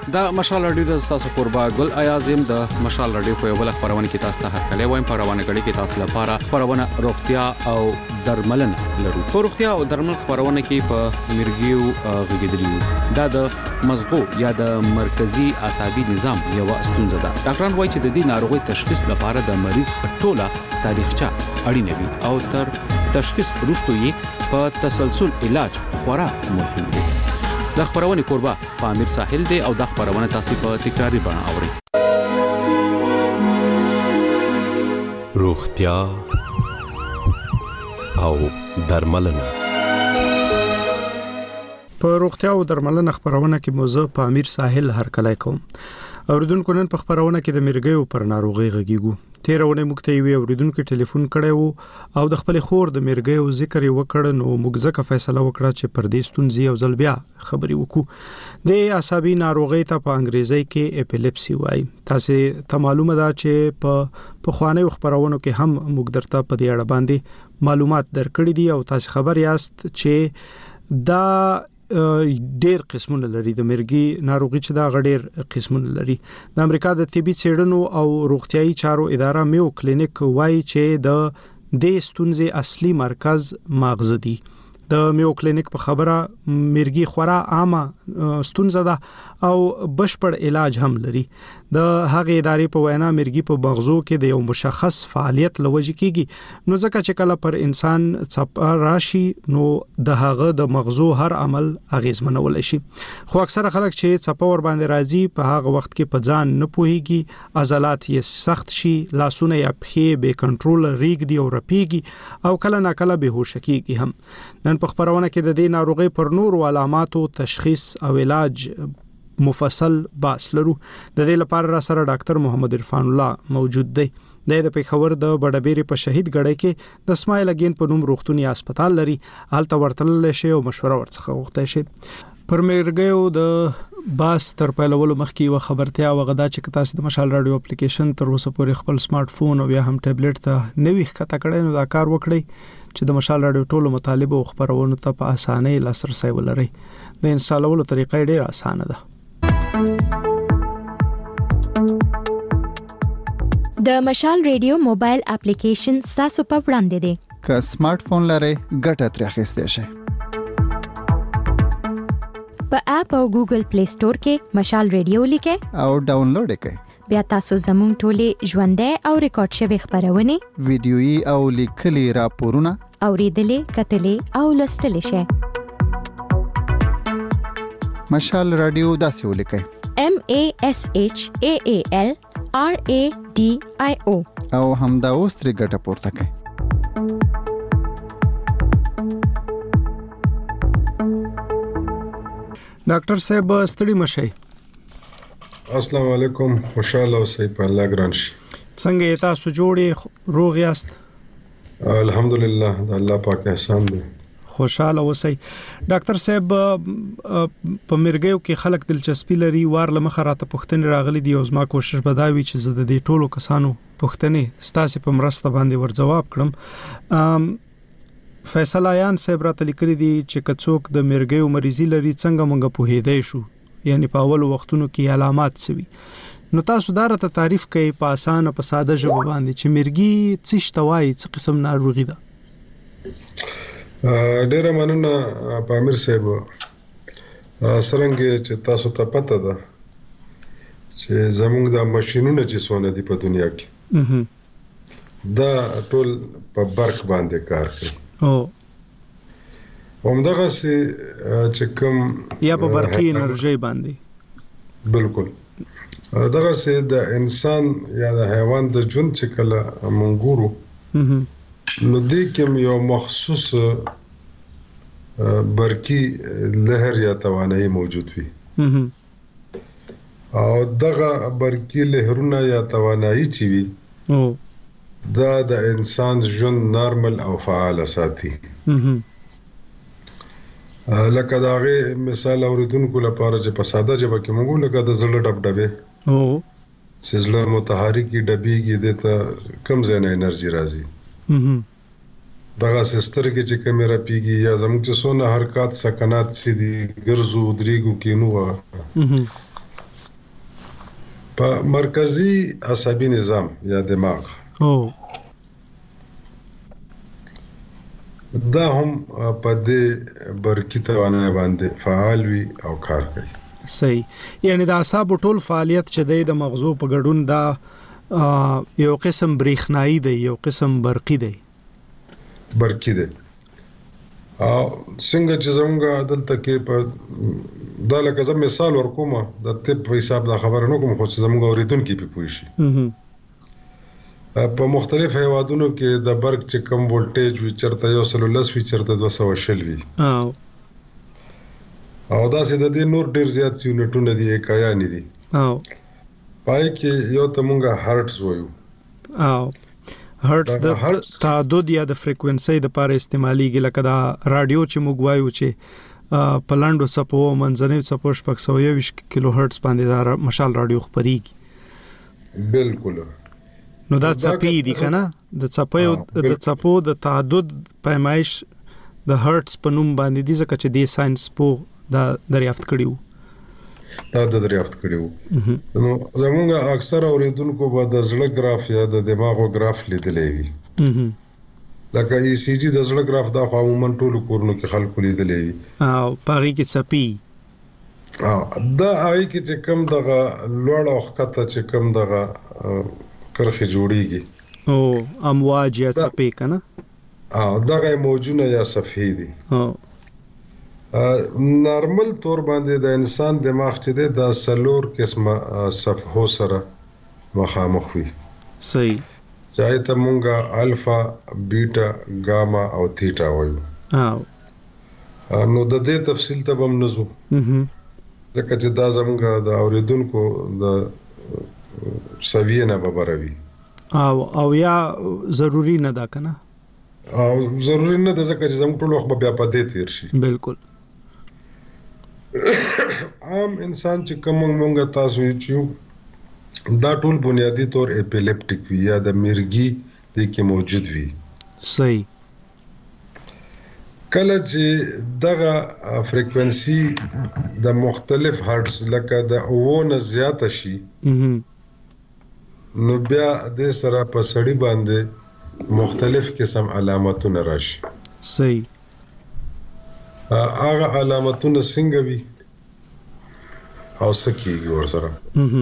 دا مشال رادیو د تاسو قربا ګل ایازم د مشال رادیو په یو بل خبرونه کې تاسو ته هرکلی وایم په روانه غړي کې تاسو لپاره خبرونه روغتیا او درملنه لرو. په روغتیا او درمل خبرونه کې په مرګیو غږیدلی دا د مزغو یا د مرکزی عصبي نظام یو ستونزه ده. ډاکټران وایي چې د دې ناروغي تشخیص لپاره د مریض په ټوله تاریخچه اړینه وي او تر تشخیص وروسته یې په تسلسل علاج خورا مهم دی. د خبرونه قربا په امیر ساحل دی او د خبرونه تاسو په تکراری بڼه اورئ. روغتیا او درملنه. په روغتیا او درملنه خبرونه کې موضوع په امیر ساحل هرکلی کوم. اوریدونکو نن په خبرونه کې د مرګیو پر ناروغي غږیږو. تیرونه موږ ته وی اوریدونکو ټلیفون کړی وو او د خپل خور د مرګیو ذکر وکړ نو موږ ځکه فیصله وکړه چې پر دې ستونزې او ځل بیا خبري وکړو. د عصبي ناروغي ته په انګریزي کې اپیلیپسي وایي. تاسو ته معلومه ده چې په خوانې خبرونو کې هم موږ درته په دې اړه باندې معلومات درکړي دي او تاسو خبر یاست چې دا ډېر قسمونه لري. د مرګي ناروغي چې دا غډېر قسمونه لري. د امریکا د طبي څېړنو او روغتيایي چارو اداره میو کلینیک وایي چې د دې ستونزې اصلي مرکز مغز دی. د میو کلینیک په خبره مرګي خورا عامه ستونزه ده او بشپړ علاج هم لري. د هغې ادارې په وینا مرګي په مغزو کې د یو مشخص فعالیت لوجه کیږي نو ځکه چې کله پر انسان څپ راشي نو د هغه د مغزو هر عمل اغیزمنول شي. خو اکثره خلک چې څپ ور باندې راځي په هغه وخت کې په ځان نه پوهیږي، عضلات یې سخت شي، لاسونه یې پخې به کنټرول ریګ دی او رپیږي او کله ناکله بهوش کیږي هم. نن په خبرونه کې د دې ناروغي پر نورو علاماتو تشخیص او علاج مفصل بحث لرو. د دې لپاره را سره ډاکټر محمد عرفان الله موجود دی. د پیښور د بډبېری په شهید غړی کې د اسماعیل اگین په نوم روغتونی هسپتال لري. هلته ورتلل شي او مشوره ورڅخه غوښتل شي. پر مرګیو د باس تر پیلولو مخکې و خبرتیا وغدا چې تاسو د مشال رادیو اپلیکیشن تر اوسه پورې خپل سمارټ فون او یا هم ټابلیټ ته نوې ښکته کړئ نو دا کار وکړئ چې د مشال رادیو ټولو مطالب او خبرونو ته په اسانۍ لاسرسي ولرئ. د انسټالولو طریقه ډېره اسانه ده. د مشال رادیو موبایل اپلیکیشن تاسو په وړاندې دی. که سمارټ فون لرئ ګټه ترې اخیستی شئ. په اپ او ګوګل پلی سٹور کې مشال رادیو لیکئ او ډاونلوډ کړئ. بیا تاسو زموږ ټولې ژوندۍ او ریکارډ شوی خبرونه ویډیويي او لیکلي راپورونه اوریدلې کتلې او لوستلې شئ. مشال رادیو داسې ولیکئ MASHAALRADIO او همدا اوس ترې ګټه پورته کړئ. ډاکټر صاحب ستړي مشئ. السلام علیکم، خوشاله اوسئ په الله ګران شي. څنګه تاسو جوړې روغ یاست؟ الحمدلله د الله پاک احسان دی. خوشاله اوسئ. ډاکټر صاحب په مرګیو کې خلک دلچسپي لري. وار لمخه راته پوښتنې راغلي دي او زما کوشش بداوي چې زه د دې ټولو کسانو پوښتنې ستاسو په مرسته باندې ورجواب کړم. فیصل آیان صاحب راته لیکلي دي چې کڅوک د مرګیو مریضي لري څنګه مونږ په هېدای شو، یعنی په اول وختونو کې علامات سوي. نو تاسو دا راته تعریف کوي په اسانه په ساده ژبه باندې چې مرګي څه شتوي، څه قسم ناروغي ده؟ ډیره مننه پامیر صاحب. څنګه چې تاسو ته پته ده چې زموږ د ماشينونو چې څونه دي په دنیا کې دا ټول په برق باندې کار کوي. همدغه چې کوم یا په برقي انرژي باندې. بالکل دغه سه د انسان یا د حیوان د ژوند چې کله منګورو نو دې کوم یو مخصوص برقي لهر یا توانایي موجود وي او دغه برقي لهرونه یا توانایي چې وي دا د انسان ژوند نارمل او فعال ساتي. لکه داغه مثال اوریدونکو لپاره چې په ساده ژبه کې موږ لکه د زړه ډبډبه چې زړه متحرکي ډبيږي د ته کم ځای نه انرژي راځي. دغه سسترګې چې کیمرا پیږي یا زموږ چې سونه حرکت سکنات سي دي ګرځو دريګو کې نو په مرکزی عصبي نظام یا دماغ دا هم په دې برقي توانایي باندې فعال وي او کار کوي. صحیح. یعنی د اعصاب ټول فعالیت چې د مغزو په ګډون دا یو قسم برېښنایی دی، یو قسم برقي دی. برقي دی. او څنګه چې زموږ دلته کې په دا لکه زه مثال ورکوم د طب په حساب دا خبره نه کوم، خو چې زموږ اوریدونکي په پوه شي. په مختلف هیوادونو کې د برق چې کم ولټیج وي چرته 110 وي چرته 220 وي او دا سه د دې نور ډیر زیات یونټونه دي اکایان دي پای کې یو ته مونږه هرټز وایو هرټز د تعدد یا د فریکوئنسي د لپاره استعماليږي، لکه دا رادیو چې موږ وایو چې په لاندو څپو منځنۍ څپو 620 کیلو هرټز باندې دا مشال رادیو خبريږي. بالکل. نو دا څپې دي کنه، د څپو د تعدد پیمایش د هرټز په نوم باندې دي، ځکه چې د ساينس په دا دریافت کړیو. نو زموږ اکثر اوریدونکو به د زړه گراف یا د دماغو گراف لیدلې وي، لکه ای سی جی د زړه گراف دا عموما ټول کورونو کې خلکو لیدلې وي او پاره کې څپې دا آی کې چې کم دغه لوړ او ښکته چې کم دغه کرخي جوړيږي او امواج یا څپې کنه دغه موجونه یا صفحې دي. نارمل طور باندې د انسان دماغ چې د سلور قسمه صفحو سره مخامخ وي. صحیح. ځای ته مونږه الفا، بیٹا، گاما او تیټا وایو. نو د دې تفصیل ته هم نزو ځکه چې دا زموږ د اوریدونکو د سویه نه ببروي او یا ضروری نه دا کنه او ضروری نه ده ځکه چې زموږ ټول وخت بیا پدې تیر شي. بالکل. عام انسان چې کوم مونږه تاسو چې دا ټول بنیادی طور اپیلیپټیک وي یا د مرګي د کې موجود وي. صحیح. کله چې دغه فریکوئنسي د مختلف هرټز لکه د 9 نه زیاته شي نو بیا د سره په سړی باندې مختلف قسم علامتونه راشي. صحیح. هغه علامتونه څنګه وي او څه کیږي ورسره؟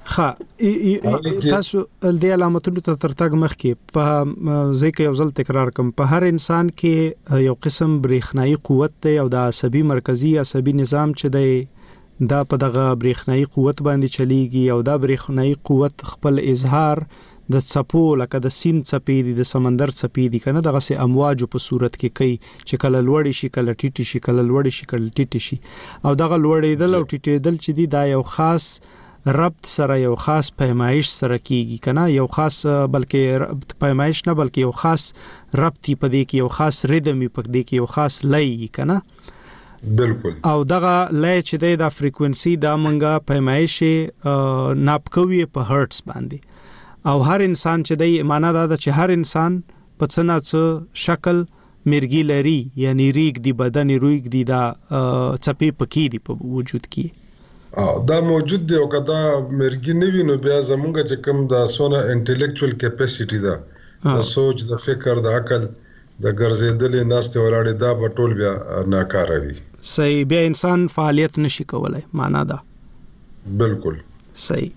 تاسو د علامتونو ته ترتګ مخکې په ځکه یو ځل تکرار کوم، په هر انسان کې یو قسم برېښنایی قوت دی او د عصبي مرکزی عصبي نظام چې دی دا په دغه برېښنایی قوت باندې چلیږي او دا برېښنایی قوت خپل اظهار د څپو لکه د سین څپې دي، د سمندر څپې دي کنه، دغه سه امواج په صورت کې کوي چې کله لوړ شي کله ټیټ شي کله لوړ شي کله ټیټ شي او دغه لوړېدل او ټیټېدل چې دی دا یو خاص ربط سره یو خاص پیمایش سره کیږي کنه، یو خاص بلکې پیمایش نه بلکې یو خاص ربطي پدې کې یو خاص ریدمي پدې کې یو خاص لای کنه. بالکل. او دغه لای چې د فریکوئنسي د منګه پیمایش ناپ کوي په هرټز باندې او هر انسان چې د معنا دا چې هر انسان په څنګه شکل مرګي لري، یعنی ریګ دی بدن ریګ دی دا چپی پکې دی په وجود کې دا موجود دی او کدا مرګي نه وینو بیا زمونږ چې کوم د سونه انټلیکچوال کیپاسټی دا د سوچ د فکر د عقل د ګرځېدلې ناشته ولاړې دا په ټول بیا ناکاره وي. صحیح. بیا انسان فعالیت نشي کولای معنا دا. بالکل صحیح.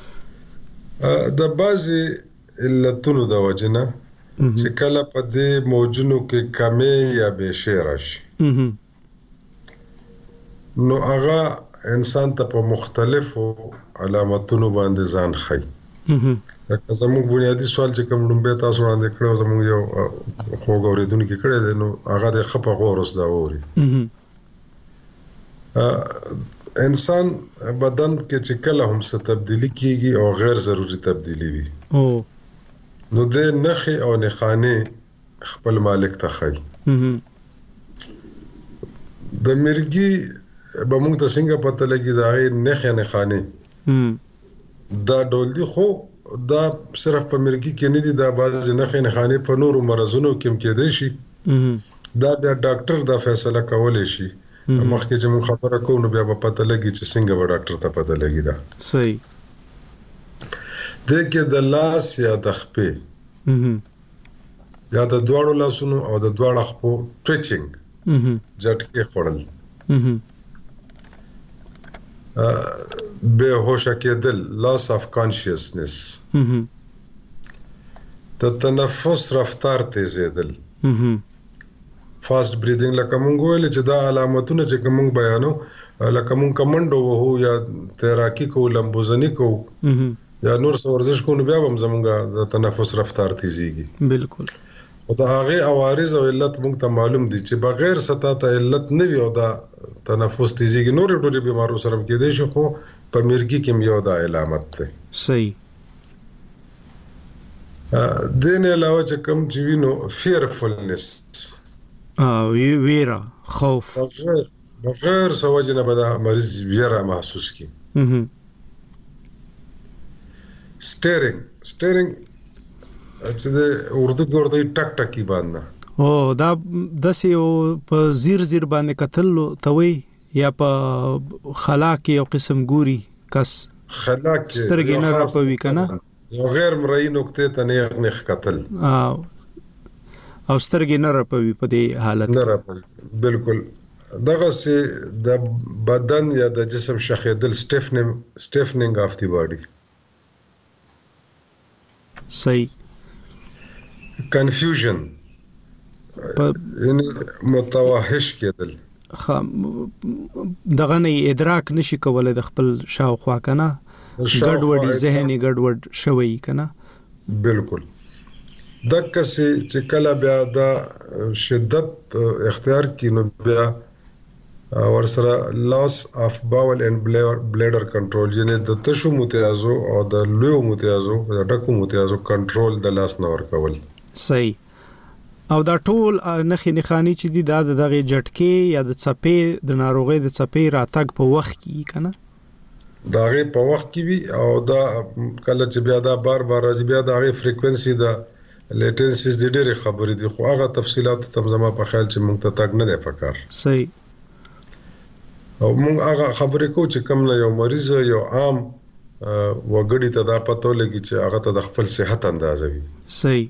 د بعضی علتونو د وجنه چې کله په دې موجونو کې کمې یا بشیر راشي نو هغه انسان ته په مختلفو علامتونو باندې ځان خي. لکه زموږ بنیادی سوال چې کوم لومبه تاسو وړاندې کړو زموږ یو خوږ اوریدونکو کړی دی نو هغه د خپه غورس دا ووري. انسان بدن کې چې کله هم څه تبدیلی کیږي او غیر ضروري تبدیلی وي نو د نخي او نخانه خپل مالک ته خي. د مرګي به موږ ته څنګه پته لګي دا غیر نخي نخانه دا ډول دي، خو دا صرف په مرګي کې نه دي، دا بعض نخي نخانه په نورو مرزونو کې کېدای شي. دا بیا ډاکټر دا فیصله کولای شي مخکې چې موږ خبره کوو نو بیا به پته لګي چې څنګه به ډاکټر ته پته لګي. دا صحیح. د کې د لاس یا د خپې یا د دواړو لاسونو او د دواړو خپو ټچینګ جټکې خوړل بے هوشه کېدل لاس اف کانشیسنس د تنفس رفتار تیزېدل فاست بریدینګ لکه مونږ ویل چې دا علامتونه چې کوم بیانو لکه مونږ کمنډو وو یا تیراکی کو لمبوزنی کو یا نور څه ورزش کو نو بیا هم زمونږ د تنفس رفتار تیزیږي بالکل او دا هغه عوارض او علت مونږ ته معلوم دي چې بغیر ستا ته علت نه وي او دا تنفس تیزیږي نور ډېر بیمارو سره کېدای شي خو په مرګي کې یو دا علامت ده صحیح دین علاوه چې کوم چې وینو fearfulness ویرا خوف بغیر سوجنه به دا مریض ویرا محسوس کی staring چې د اردو کې ورته ټک ټکی باندې او دا د سیو په زیر باندې قتل توي یا په خلا کې یو قسم ګوري کس خلا کې سترګې نه راپوي کنه یو غیر مرئی نقطه ته نه قتل او سترګې نه راپوي په دې حالت نه راپوي بالکل دغه سي د بدن یا د جسم شخیدل stiffening of the body صحیح confusion یعنی متوحش کېدل دغه نه ادراک نشي کولای د خپل شاوخوا کنه ګډوډي ذهني ګډوډ شوی کنه بالکل دغه چې کله بیا د شدت اختیار کینو بیا ورسره loss of bowel and bladder control یعنی د تشو متیازو او د لویو متیازو د ډکو متیازو کنټرول د لاس نور کول صحیح او دا ټول نخانی چې دي دا دغه جټکې یا د چپې د ناروغي د چپې راتګ په وخت کې کنه داغه په وخت کې وی او دا کله چې بیا دا بار راځي بیا داغه فریکوئنسي دا لیټنسیز د ډېر خبرې دي خو هغه تفصيلات تمزما په خیال چې مونږ ته تاګ نه دی پکار صحیح او مونږ هغه خبرې کو چې کوم نه یو مریض یو عام وګړي ته دا پته لګي چې هغه ته د خپل صحت اندازه وي صحیح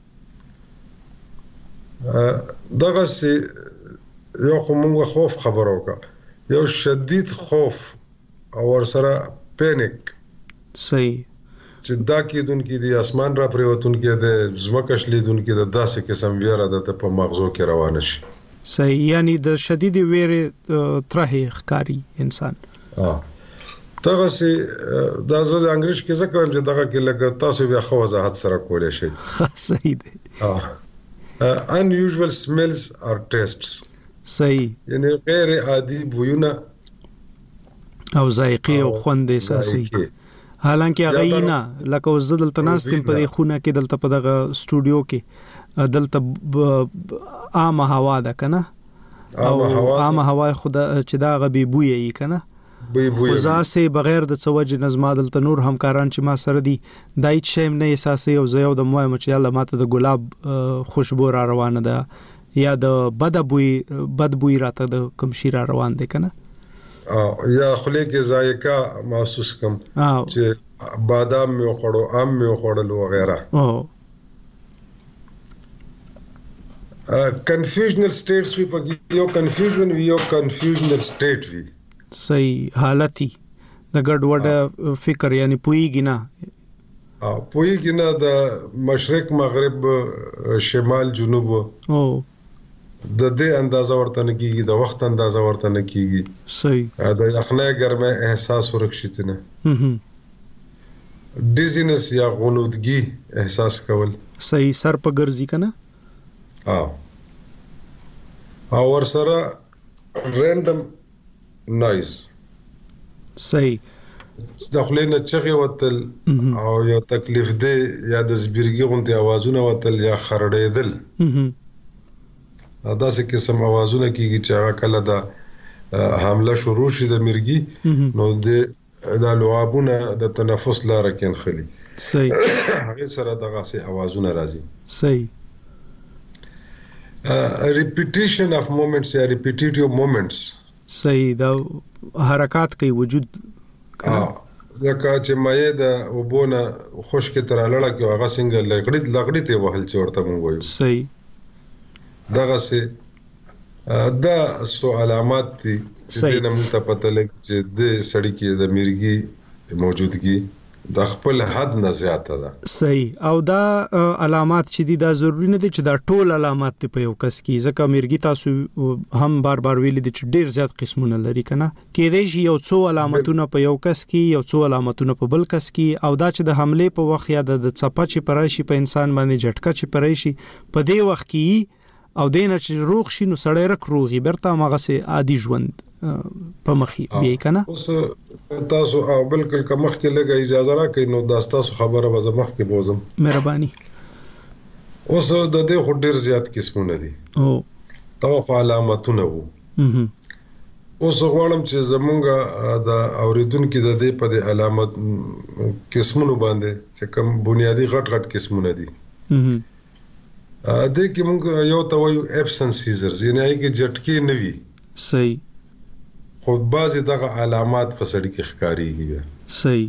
دغه سي یو کومه خوف خبرو کا یو شدید خوف او ورسره پینیک صحیح چې دا کېدونکې د اسمان را پریوتون کې د زمکش لیدونکې د داسې قسم ویره د په مغزو کې روان شي صحیح یعنی د شدید ویره ترې ښکاری انسان دغه سي د زړه انګلیش کې ځکه چې دغه کې لګ تاسو بیا خو وضاحت سره کولای شئ صحیح دی unusual smells or tastes صحیح یعنی غیر عادي بویونه او ذائقه او خوند احساسي حالانکه هغه نه لکه زدل تناستم په خونه کې دلته په دغه سټوډیو کې دلته عام هوا ده کنه عام هوا خدا چې دا غبي بوی یې کنه خو ځاسه بغیر د څوج نظم دلته نور همکاران چې ما سره دي دایت شیم نه احساسي او زه یو د موه چې الله ماته د ګلاب خوشبو را روانه ده یا د بد بوی راته د کوم شي را روان دي کنه یا خله کې ذایقه محسوس کم چې بادام مې خوړو ام مې خوړل وغیرہ confusional states وی په یو confusion وی یو confusional state وی صحیح حالتي د ګډوډ فکر یعنی پویږي نه د مشرق مغرب شمال جنوب د دې اندازه ورته نه کیږي د وخت اندازه ورته نه کیږي صحیح د یخنۍ ګرمه احساس ورکشتنه ډیزینس یا غنودګي احساس کول صحیح سر په ګرځي کنه او ورسره رینډم نوایز صحیح داخله نه چغه وتل او یو تکلیف دی یا د زبرګي غونډه आवाजونه وتل یا خرړېدل دا څه قسم आवाजونه کیږي چې هغه کله دا حمله شروع شي د مرګي نو د لعابونه د تنفس لاره کې نخلي صحیح هغه سره دغه څه आवाजونه راځي صحیح repetition of moments یا repetitive moments صحیح دا حرکات کوي وجود ځکه چې مایع د وبونه خشک تر لړه کې هغه څنګه لغړی ته وهل چې ورته مونږ وایو. صحیح. دغه سه دا سو علامات دي چې د موږ ته پته لګي چې د سړی کې د میرګي موجودګي د خپل حد نه زیاته ده. صحیح. او دا علامات چې دي دا ضروري نه دي چې دا ټول علامات په یو کس کې، ځکه میرګي تاسو هم بار بار ویل دي چې ډیر زیات قسمونه لري کنه، کېدای شي یو څو علامتونه په یو کس کې، یو څو علامتونه په بل کس کې، او دا چې د حمله په وخت یا د څپه چې پرایشي په انسان باندې جټکه چې پرایشي په دې وخت کې او دینه چې روغ شي نو سړی رک روغي برته مغه سي عادي ژوند په مخي بیا کنه. اوس تاسو او بالکل که مخ کې لګا اجازه راکړئ نو دا تاسو خبره وزه مخ کې بوزم. مهرباني. اوس د دې خو ډیر زیات قسمونه دي او توخ علامتونه وو. اوس غواړم چې زمونږ د اوریدونکو د دې په د علامت قسمونو باندې چې کوم بنیادی غټ قسمونه دي د کې موږ یو ته وایو ابسنس سیزرز، یعنی هغه جټکی نه وي. صحیح. خو بعضی دغه علامات په سړی کې ښکاریږي. صحیح.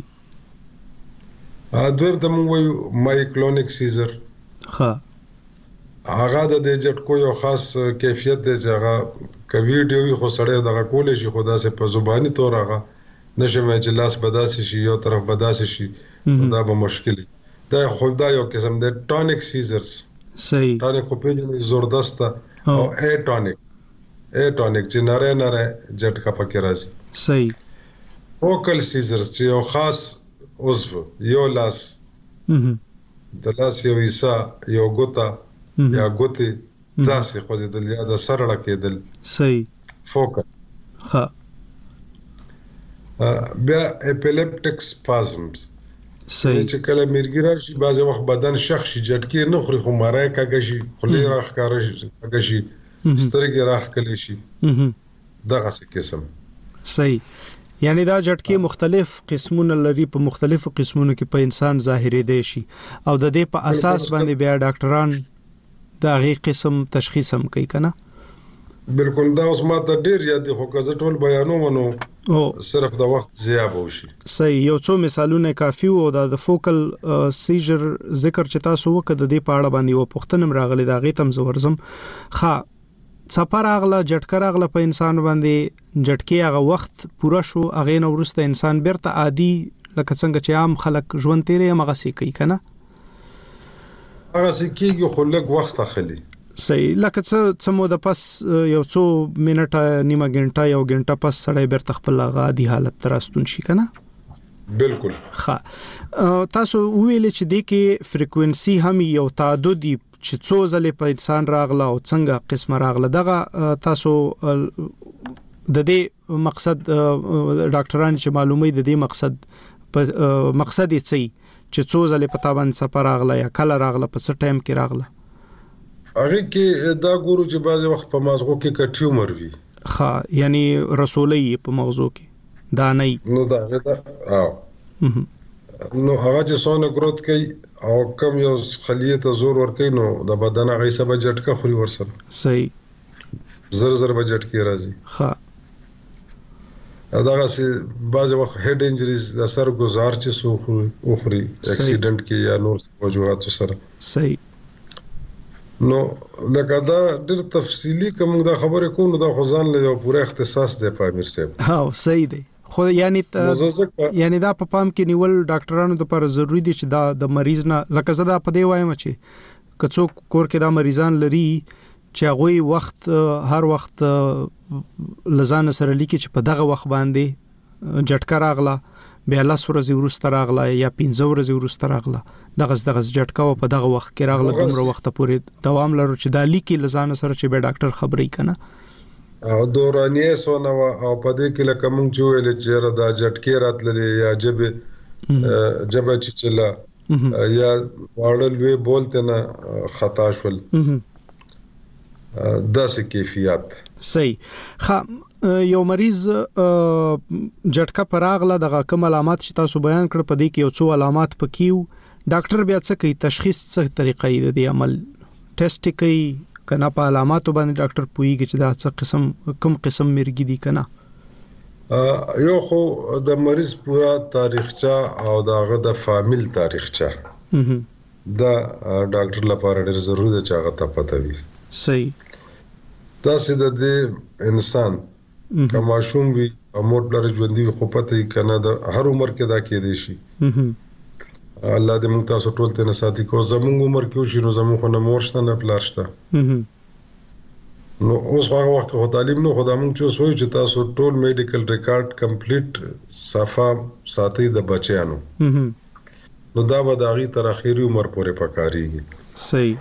دویم ته موږ وایو مایکلونیک سیزر. ها هغه د جټکو یو خاص کیفیت دی چې هغه کوي وي خو سړی دغه کولې شي خو داسې په زبانی تور هغه نشم چې لاس بداسي شي یو طرف بداسي شي دا به مشکل دی. دا خو دا یو قسم دی ټونیک سیزرز. صحیح. ټونیک په پیژنې زوردست او اټونیک چې نره جټکا پکې راځي. صحیح. فوکل سیزرز چې یو خاص عضو یو لاس د لاس یو حصہ یو ګوتا یا ګوتی داسې خوځېدل یا د سر ړکېدل. صحیح. فوکل. ها بیا اپیلیپټیک سپازمز. صحیح. چې کله میرګي راشي بعضې وخت بدن شخ شي جټکې نه خوري خو مری کږه شي خولې راښکاره شي کږه شي سترګې راښکلې شي دغسې قسم. صحیح. یعنی دا جټکې مختلف قسمونه لري، په مختلفو قسمونو کې په انسان ظاهرېدای شي او د دې په اساس باندې بیا ډاکټران دا غي قسم تشخیص هم کوي کنه. بالکل. دا اوس ماته ډیر یاد دي خو که زه ټول بیانوم نو صرف د وخت ضایع به وشي. صحیح. یو څو مثالونه کافي وو د فوکل سیجر ذکر چې تاسو وکړه د دې په اړه باندې و پوښتنه راغلی دا غي تم زورزم. ښه څپر اغله جټکر اغله په انسان باندې جټکی هغه وخت پوره شو هغه نو ورسته انسان بیرته عادي لکه څنګه چې عام خلک ژوند تیرې مغه سي کوي کنه. هغه سي کیږي خو لږ وخت اخلي. صحیح. لکه څه مو د پس یو څو منټه نیمه غنټه یو غنټه پس سړی بیرته خپل عادي حالت ترستون شي کنه. بالکل. ښه تاسو ویل چې د کې فریکوئنسي هم یو تعددي چې څو ځله په انسان راغله او څنګه قسم راغله دغه تاسو د دې مقصد ډاکټران چې معلومي د دې مقصد یې چې څو ځله په تابان سفر راغله یا کله راغله په څه ټایم کې راغله. هغه کې دا ګورو چې بعض وخت په مغزو کې کا ټیومر وي. ښه یعنی رسولې په مغزو کې دا نه نو دا نو هغه چې څونه گروث کوي او کم یو خلیه ته زور ور کوي نو د بدن هغه سبا جټکه خوري ورسره. صحیح. زر بجټکی راځي. ها دغه سي بعض وخت هډ انجریز د سر گزار چې سو خوري اکسیډنٹ کې یا نور وجوهات سره. صحیح. نو لکه دا ډېر تفصیلی کوم دا خبره کوم دا خو ځان له پوره اختصاص دی په امیر صاحب. ها صحیح دی. خو یعنی دا په پام کې نیول ډاکټرانو لپاره ضروری دي چې دا د مریض نه لکه زدا په دی وایم چې کڅو کور کې دا مریضان لري چې هغه وخت هر وخت لزان سره لیکي چې په دغه وخت باندې جټکا راغله بیا لاس ورځې ورسته راغله یا 15 ورځې ورسته راغله دغه جټکا په دغه وخت کې راغله دومره وخت پورې دوام لرو چې دا لیکي لزان سره چې به ډاکټر خبرې کنه. او دورانیه سونه او په دې کې لکه مونږ جوړل چې دا جټکی راتللې یا جبه چچلا یا وړل وی بولته نه خطا شول داسې کیفیت. صحیح. یو مریض جټکا پراغله دغه کوم علامات چې تاسو بیان کړ په دې کې یو څو علامات پکېو ډاکټر بیا څه کوي تشخیص څه طریقې د عمل ټیسټ کوي کنه په علاماتو باندې ډاکټر پويږي چې دا څه قسم کوم قسم مرګي دي کنه. یو خو د مریض پورا تاریخچه او دغه د فامیل تاریخچه دا ډاکټر لپاره ډېر ضروري ده چې هغه ته پته وي. صحیح. دا چې د انسان کماشوم وي او مور بلر ژوندۍ خو پته یې کنه د هر عمر کې دا کېدې شي. الله دې موږ تاسو ټول ته نه ساتي. کو زموږ عمر کې شي نو زموږ خو نه مور شته نه پلار شته. نو اوس هغه وخت خو تعلیم نو خدای موږ چې سوچ چې تاسو ټول میډیکل ریکارډ کمپلیټ صفه ساتي د بچیانو. نو دا به د هغې تر اخري عمر پورې پکارېږي. صحیح.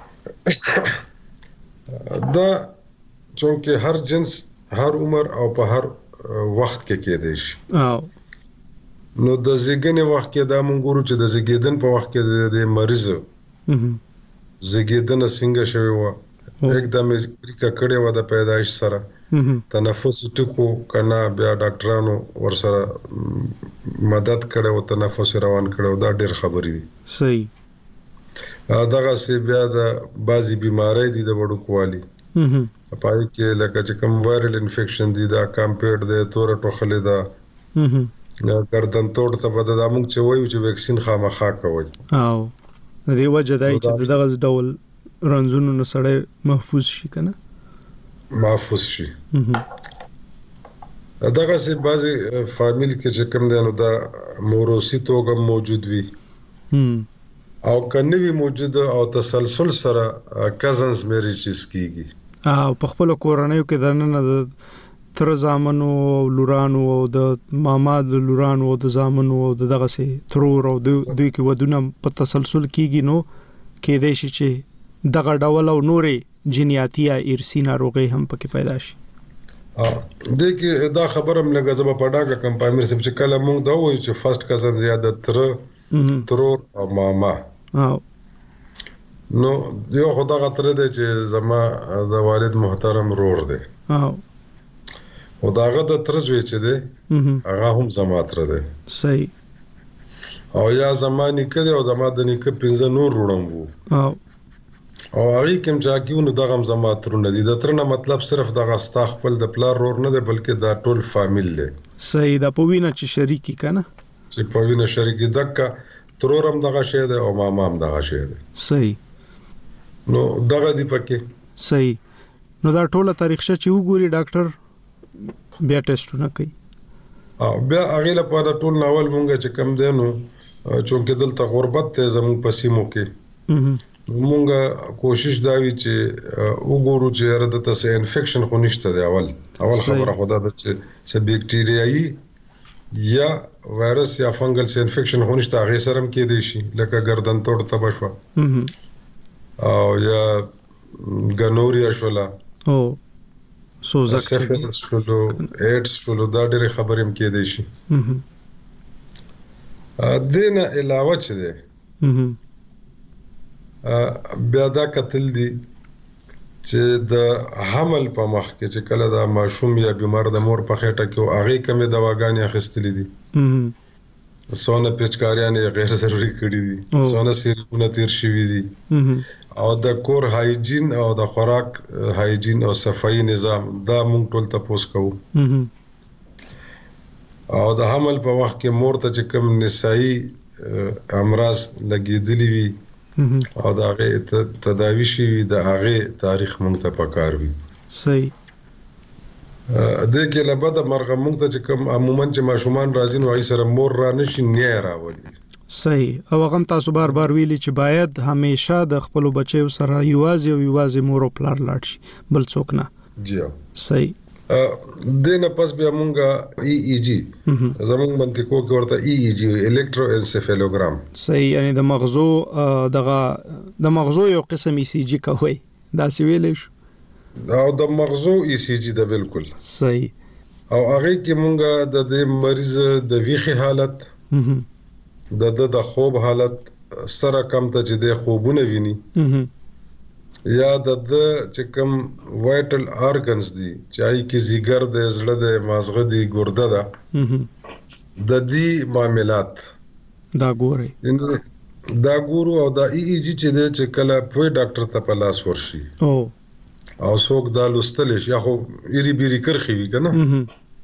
دا چونکه هر جنس هر عمر او په هر وخت کې کېدی شي. نو د زیږنې وخت کې دا مونږ ګورو چې د زیږیدن په وخت کې د مریض زیږیدنه څنګه شوې وه، एकदम طریقه کړې وه د پیدایش سره، تنفس ټکو کنه بیا ډاکټرانو ورسره مدد کړی و، تنفس روان کړی و. دا ډېر خبرې دي. صحیح. دغسې بیا د بعضې بیمارۍ دي د وړوکوالي پای کې لکه چې کوم وایرل انفیکشن دي، دا کامپیډ دی، توره ټوخلې ده، ګردن توړ ته به دا موږ چې وایو چې ویکسین خامخا کوئ. او د دې وجه دا چې دغه ډول رنځونو نه سړی محفوظ شي که نه؟ محفوظ شي. دغسې بعضې فامیل کې چې کوم دی نو دا موروثي توګه موجود وي او که نه وي موجود او تسلسل سره کزنز میریجز کېږي. او په خپلو کورنیو کې دننه د تره زامنو او لورانو او د ماما د لورانو او د زامنو او دغسې ترور او دوی کې ودونه په تسلسل کېږي، نو کېدای شي چې دغه ډول او نورې جنیاتي یا ارثي ناروغۍ هم پکې پیدا شي. دې کې دا خبره هم لږه زه به په ډاګه کړم په امیر صاحب چې کله موږ دا ووایو چې فرسټ کزن یا د تره ترور او ماما، نو یو خو دغه تره دی چې زما د والد محترم رور دی او د هغه د تره زوی چې دی هغه هم زما تره دی. صحیح. او یا زما نیکه دی او زما د نیکه 15 نور وروڼه وو او هغې کې هم چې هغه نو دغه هم زما ترونه دي. د تره نه مطلب صرف دغه ستا خپل د پلار رور نه دی بلکې دا ټول فامیل دی. صحیح. دا په وینه چې شریکي که نه؟ چې په وینه شریکي دکه ترور هم دغه شی دی او ماما هم دغه شی دی. صحیح. نو دغه دی پکې. صحیح. نو دا ټوله تاریخچه چې وګوري ډاکټر بیا ټیسټونه کوي. بیا هغې لپاره ټول ناول مونږ چې کم دی نو چونکې دلته غربت دی زمونږ په سیمو کې، مونږ کوشش دا وي چې وګورو چې یاره دلته څه انفیکشن خو نشته دی. اول خبره خو دا ده چې څه بیکټیریایي یا وایرس یا فنګل څه انفیکشن خو نشته، هغې سره هم کېدی شي لکه ګردن توړ تبه شوه او یا ګنوریا شوله، سیفیلس شولو، ایډز شولو، دا ډېرې خبرې هم کېدی شي. دې نه علاوه چې دی بیا دا کتل دي چې د حمل په مخ کې چې کله دا ماشوم یا بیمار د مور په خېټه کې هغې کمې دواګانې اخیستلې دي، څونه پیچکاریانې غیر ضروري کړي دي، څونه سیریمونه تیر شوي دي، او د کور هایجین او د خوراک هایجین او صفایي نظام دا مونږ ټول تپوس کوو. او د حمل په وخت کې مور ته چې کوم نسایي امراض لګېدلي وي او د هغې تداوي شوي د هغې تاریخ مونږ ته پکار وي. صحیح. دې کې له بده مرغه مونږ ته چې کوم عموما چې ماشومان راځي نو هغې سره مور را نشي نیای راولي. صحیح. او هغه هم تاسو بار بار ویلي چې باید همیشه د خپلو بچیو سره یوازې مور او پلار لاړ شي، بل څوک نه. جی. صحیح. دې نه پس بیا مونږ EEG زمونږ منطقو کې ورته EEG الکترو انسیفالوګرام. صحیح. یعنی د مغزو یو قسم ECG کوي، داسې ویلی شو. او د مغزو ECG ده بالکل. صحیح. او هغې کې مونږ د دې مریض د ویښې حالت، د خوب حالت سره کم ته چې د خوبونه ویني یا د چې کوم وایټل آرګنز دي چې هغې کې ځیګر دی، زړه دی، مازغه دی، ګرده ده، د دې معاملات دا ګوري او دا EEG چې دی چې کله پوی ډاکټر ته په لاس ورشي او څوک دا لوستلی شي یا خو ایري بیري کرښې وي که نه،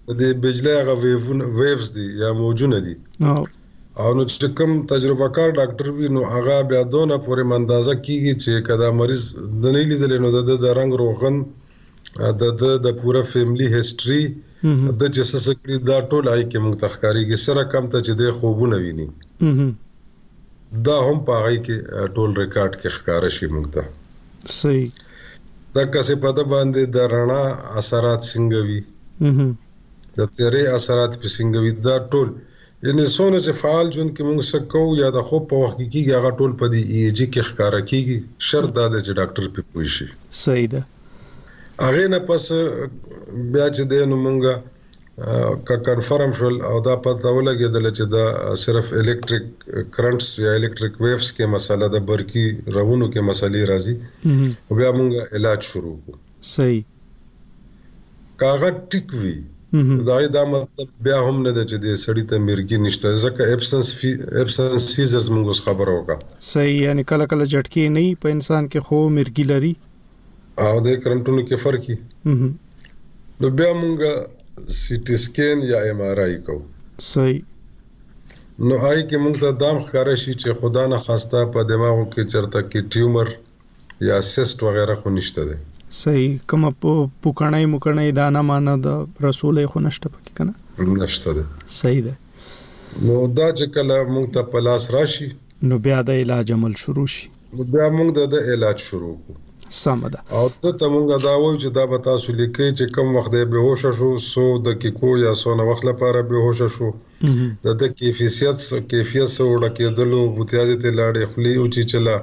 د بجلی هغه ویوز دي یا موجونه دي او نو چې کوم تجربه کار ډاکټر وي نو هغه بیا دونه پورې اندازه کیږي چې کدا مریض د نه لیدل نو د رنگ روغن د پوره فیملی هیستوري د چې سکري دا ټول آی کې موږ تخکاریږي سره کم ته چې د خوبونه ویني دا هم پاغي کې ټول ریکارډ کې ښکار شي موږ ته صحیح دا کسه په د باندې د رڼا اثرات څنګه وي د تیرې اثرات په څنګه وي دا ټول یعنی سونه چې فعال جون کې موږ سکو یا د خوب په وخت کې هغه ټول په دی ای جی کې ښکارا کیږي شرط دا چې ډاکټر په پوي شي صحیح ده هغه نه پس بیا چې د نو مونږه کا کنفرم شول او دا پته ولګیدل چې دا صرف الکتریک کرنټس یا الکتریک ویوز کې مسله د برقي روونو کې مسلې راځي او بیا مونږه علاج شروع کو صحیح کاغه ټیک وی دا مطلب بیا هم نه د چې د سړی ته مرګي نشته ځکه ابسنس سیزرز مونږ خبر وکا صحیح یعنی کله کله جټکی نه په انسان کې خو مرګي لري او د کرنټونو کې فرقي نو بیا مونږ سی ټی سکین یا ایم آر آی کو صحیح نو آی کې مونږ ته دام ښکارا شي چې خدا نه خواسته په دماغو کې چرته کې ټیومر یا سیست وغیرہ خو نشته ده صحیح کوم پوکړنۍ مکړنۍ دانا مانه د رسولې خو نشته پکې کنه نشته ده صحیح ده نو دا چې کله مونږ ته پلاس راشي نو بیا د علاج عمل شروع شي نو بیا مونږ د علاج شروع کو سمده او ته مونږه دا وایو چې دا به تاسو لیکي چې کم وخت به هوښ شو 100 دقیقو یا 100 وخت لپاره به هوښ شو د کیفیت سره کېدلو متیازه ته لاړې خلی او چې چلا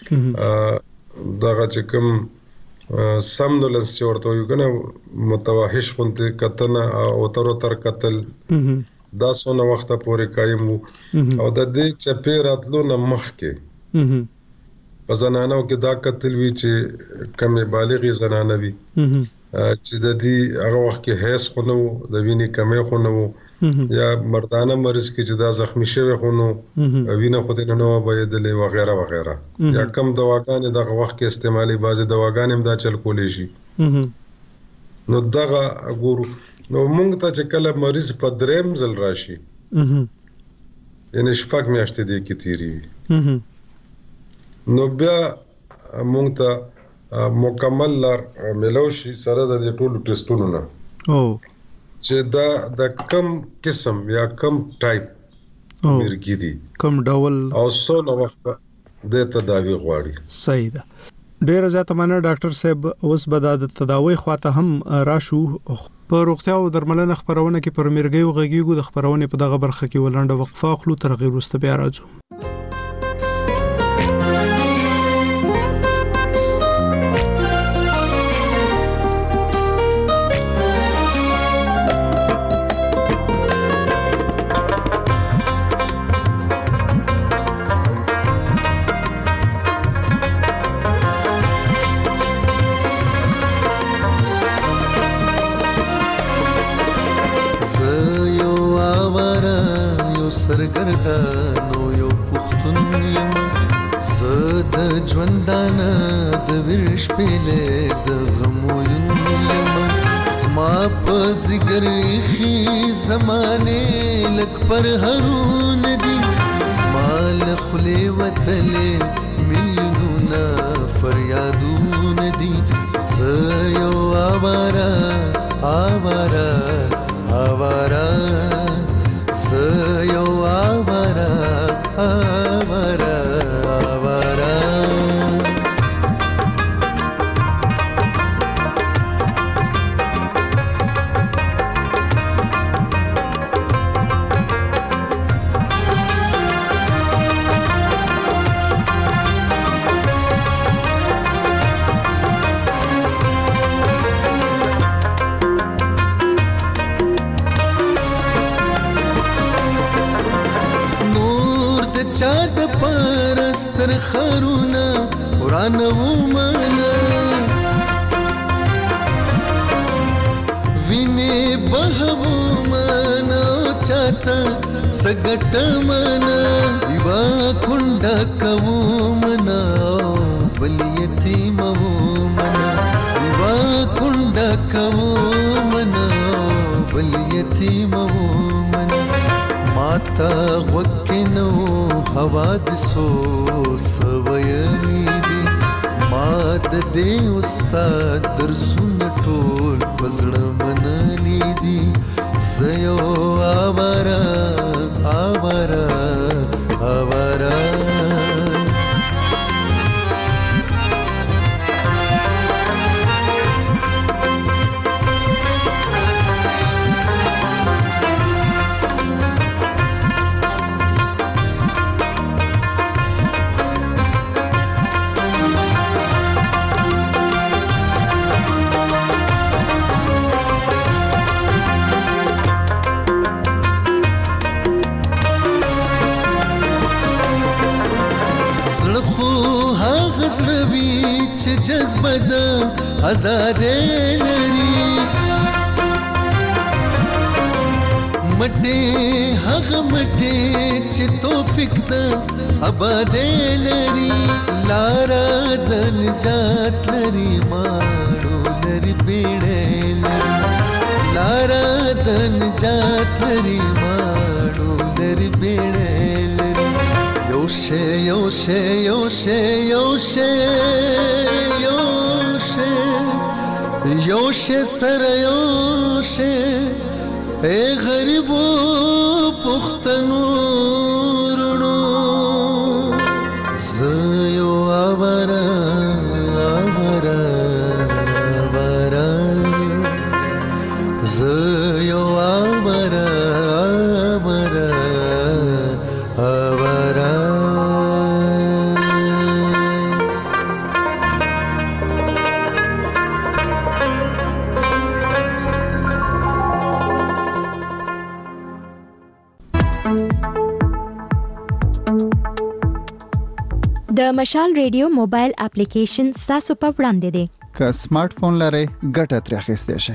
دغه چې کم سمنولنس چې ورته یو کنه متوحش غونته کتنه او تر قتل دا 100 وخت پورې قائم او د دې چپې راتلو نه مخکې په زنانو کې دا قتل وی چې کمې بالغې زنانه وي چې د دې هغه وخت کې هیڅ خو نو د وینې کمې خو نو یا مردانه مریض کې چې دا زخمی شوی خو نو وینه خو دې نه وبېدلې وغیرہ وغیرہ یا کم دواګانې دغه وخت کې استعمالي بعضي دواګانې هم دا چل کولې شي نو دغه ګورو نو موږ ته چې کله مریض په دریم ځل راشي یعنی شپږ میاشتې دې کې تیری نو بیا مونږ ته مکمل لار ملوشي سره د ټولو ټیسټونو نه چې دا د کم قسم یا کم ټایپ مرګي دي کم ډول او څو نو وخت د تداوی غواړي صحیح ده ډیر زیاته مننه ډاکټر صاحب اوس به د تداوی خواته هم راشو په روغتیا او درملنه خبرونه کې پر مرګي او غږیګو د خبرونه په دغه برخه کې ولنډه وقفه خلو تر غیر واست بیا راځو سرګردانو یو پختون یم زد ژوندانه د ورش پله د غموین یم زما په زګر خي زمانه لک پر هرون دي زما لخلي وتلې مليونه فریادون دي زيو آوارا آوارا آوارا زيو آوارا آوارا آوارا تر خرونا قران ومانا ویني بهو مانا چاته سګټ مانا دیوا کونډه کوو منا بل یتیم وو منا دیوا کونډه کوو منا بل ماتا وکنو حوادثو سویلی دی ما د دې استاد درسونه ټول پزړه منلی دي زيو آوارا آوارا آوارا زړوي چې جذبه د آزادې لري مټې هغه مټې چې توفیق د آبادې لري لارا د نجات لري ماړو لري بیړې لري لارا د نجات لري ماړو لري بیړې لري Yoshe, Yoshe, Yoshe, Yoshe, Yoshe, Yoshe sara Yoshe, e gharibo pukhtanu runo, zayo avara, avara, avara, zayo avara, avara, avara. د مشال ریډیو موبایل اپلیکیشن تاسو په وړاندې دی که سمارټ فون لرئ ګټه ترې اخیستی شئ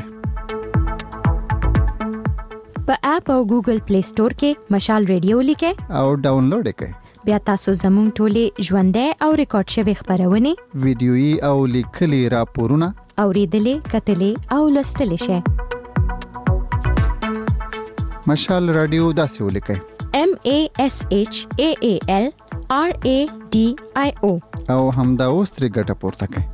په اپ او ګوګل پلی سٹور کې مشال ریډیو لیکئ او ډاونلوډ یې کړئ بیا تاسو زموږ ټولې ژوندۍ او ریکارډ شوي خبرونه ویډیويي او لیکلي راپورونه اوریدلې کتلې او لوستلې شئ مشال رادیو داسې ولیکئ MASHAAL RADIO او همدا اوس ترې ګټه پورته کړئ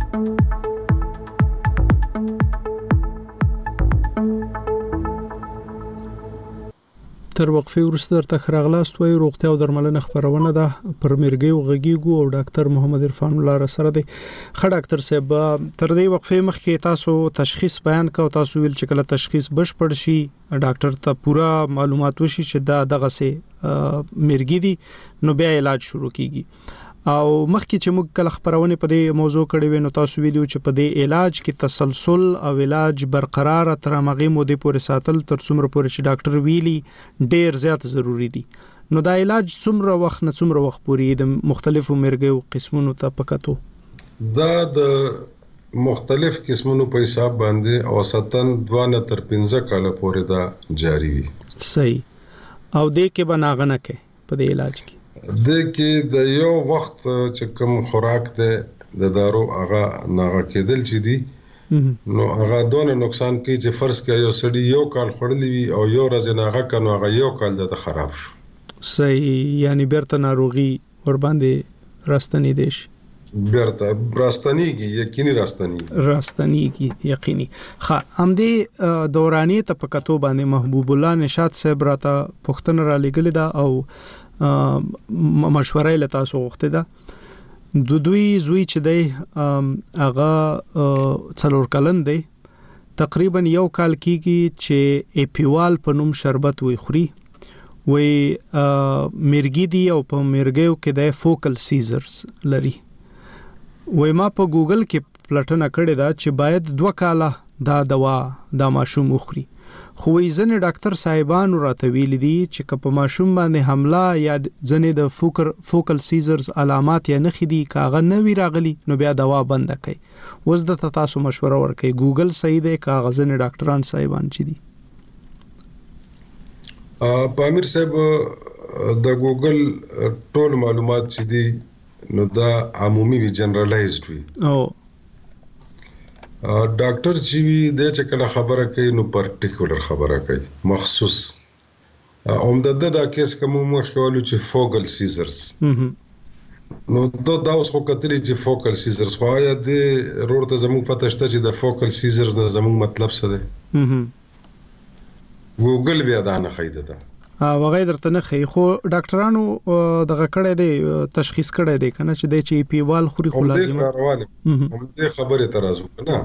تر وقفه وروسته درته خراغلاست وای روغتیا او درملنه خبرونه ده پر مرګیو غږیګو او ډاکټر محمد عرفان الله سره دی خړ ډاکټر صاحب تر دې وقفه مخکې تاسو تشخیص بیان کاو تاسو ویل چې کله تشخیص بشپړ شي ډاکټر ته پورا معلومات وشي چې دغه سه مرګی دي نو بیا علاج شروع کیږي او مخکې چې موږ کله خبرونه په دې موضوع کړې وینو تاسو ویلو چې په دې علاج کې تسلسل او علاج برقرار تر مغې مودې پورې ساتل تر څومره پورې چې ډاکټر ویلي ډېر زیات ضروری دي نو دا علاج څومره وخت نه څومره وخت پورې د مختلفو مرګو قسمونو ته پکاتو دا د مختلف قسمونو په حساب باندې اوسطن 2 تر 15 کال پورې دا جاری وي صحیح او دې کې بناغنه کې په دې علاج کې د کې د یو وخت چې کوم خوراک ده د دارو هغه ناغه کېدل چې دي نو هغه دونه نقصان کوي چې فرض کې یو سړی یو کال خړلې وي او یو ورځ ناغه کنو هغه یو کال د خراب شو صحیح یعنی بیرته ناروغي ور باندې راستنی دي بیرته راستنیږي یقیني راستنیږي یقیني ها هم دې دوراني ته پکاتو باندې محبوب الله نشاط صاحب راته پښتنه را لګل دا او مشوره لته تاسو غوښته ده دوی زوی چې دی هغه څلور کلن دی تقریبا یو کال کېږي چې اپیوال په نوم شربت وي خوري وي مرګي دی او په مرګیو کې د فوکل سیزرز لري وای ما په ګوګل کې پلټنه کړې ده چې باید 2 کاله دا دوا دا ماشوم وخوري خو یې ځنې ډاکټر صاحبانو راته ویل دي چې په ماشوم باندې حمله یا ځنې د فوکل سیزرز علامات یا نښې دي کاغه نه وی راغلي نو بیا دوا بند کړي اوس د تاسو مشوره ورکړي ګوګل صحیح دی کاغذ نه ډاکټران صاحبان چي دي پامیر صاحب د ګوګل ټول معلومات چې دي نو دا عمومي وی جنرالایزډ وی او ډاکټر چې وی د چکه خبره کوي نو پرټیکولر خبره کوي مخصوص اومدد دا کیس کوم مخکولو چې فوکل سیزرز نو دا اوس خو کتلی چې فوکل سیزرز خو یا د رورته زموږ پته شته چې د فوکل سیزرز نه زموږ مطلب څه دی ګوګل بیا دا نه خیده ده وغه درته نه خې خو ډاکټرانو دغه کړه دی تشخیص کړه دی کنه چې د چي پی وال خوري خو لازم هم دې خبره ترازو کنه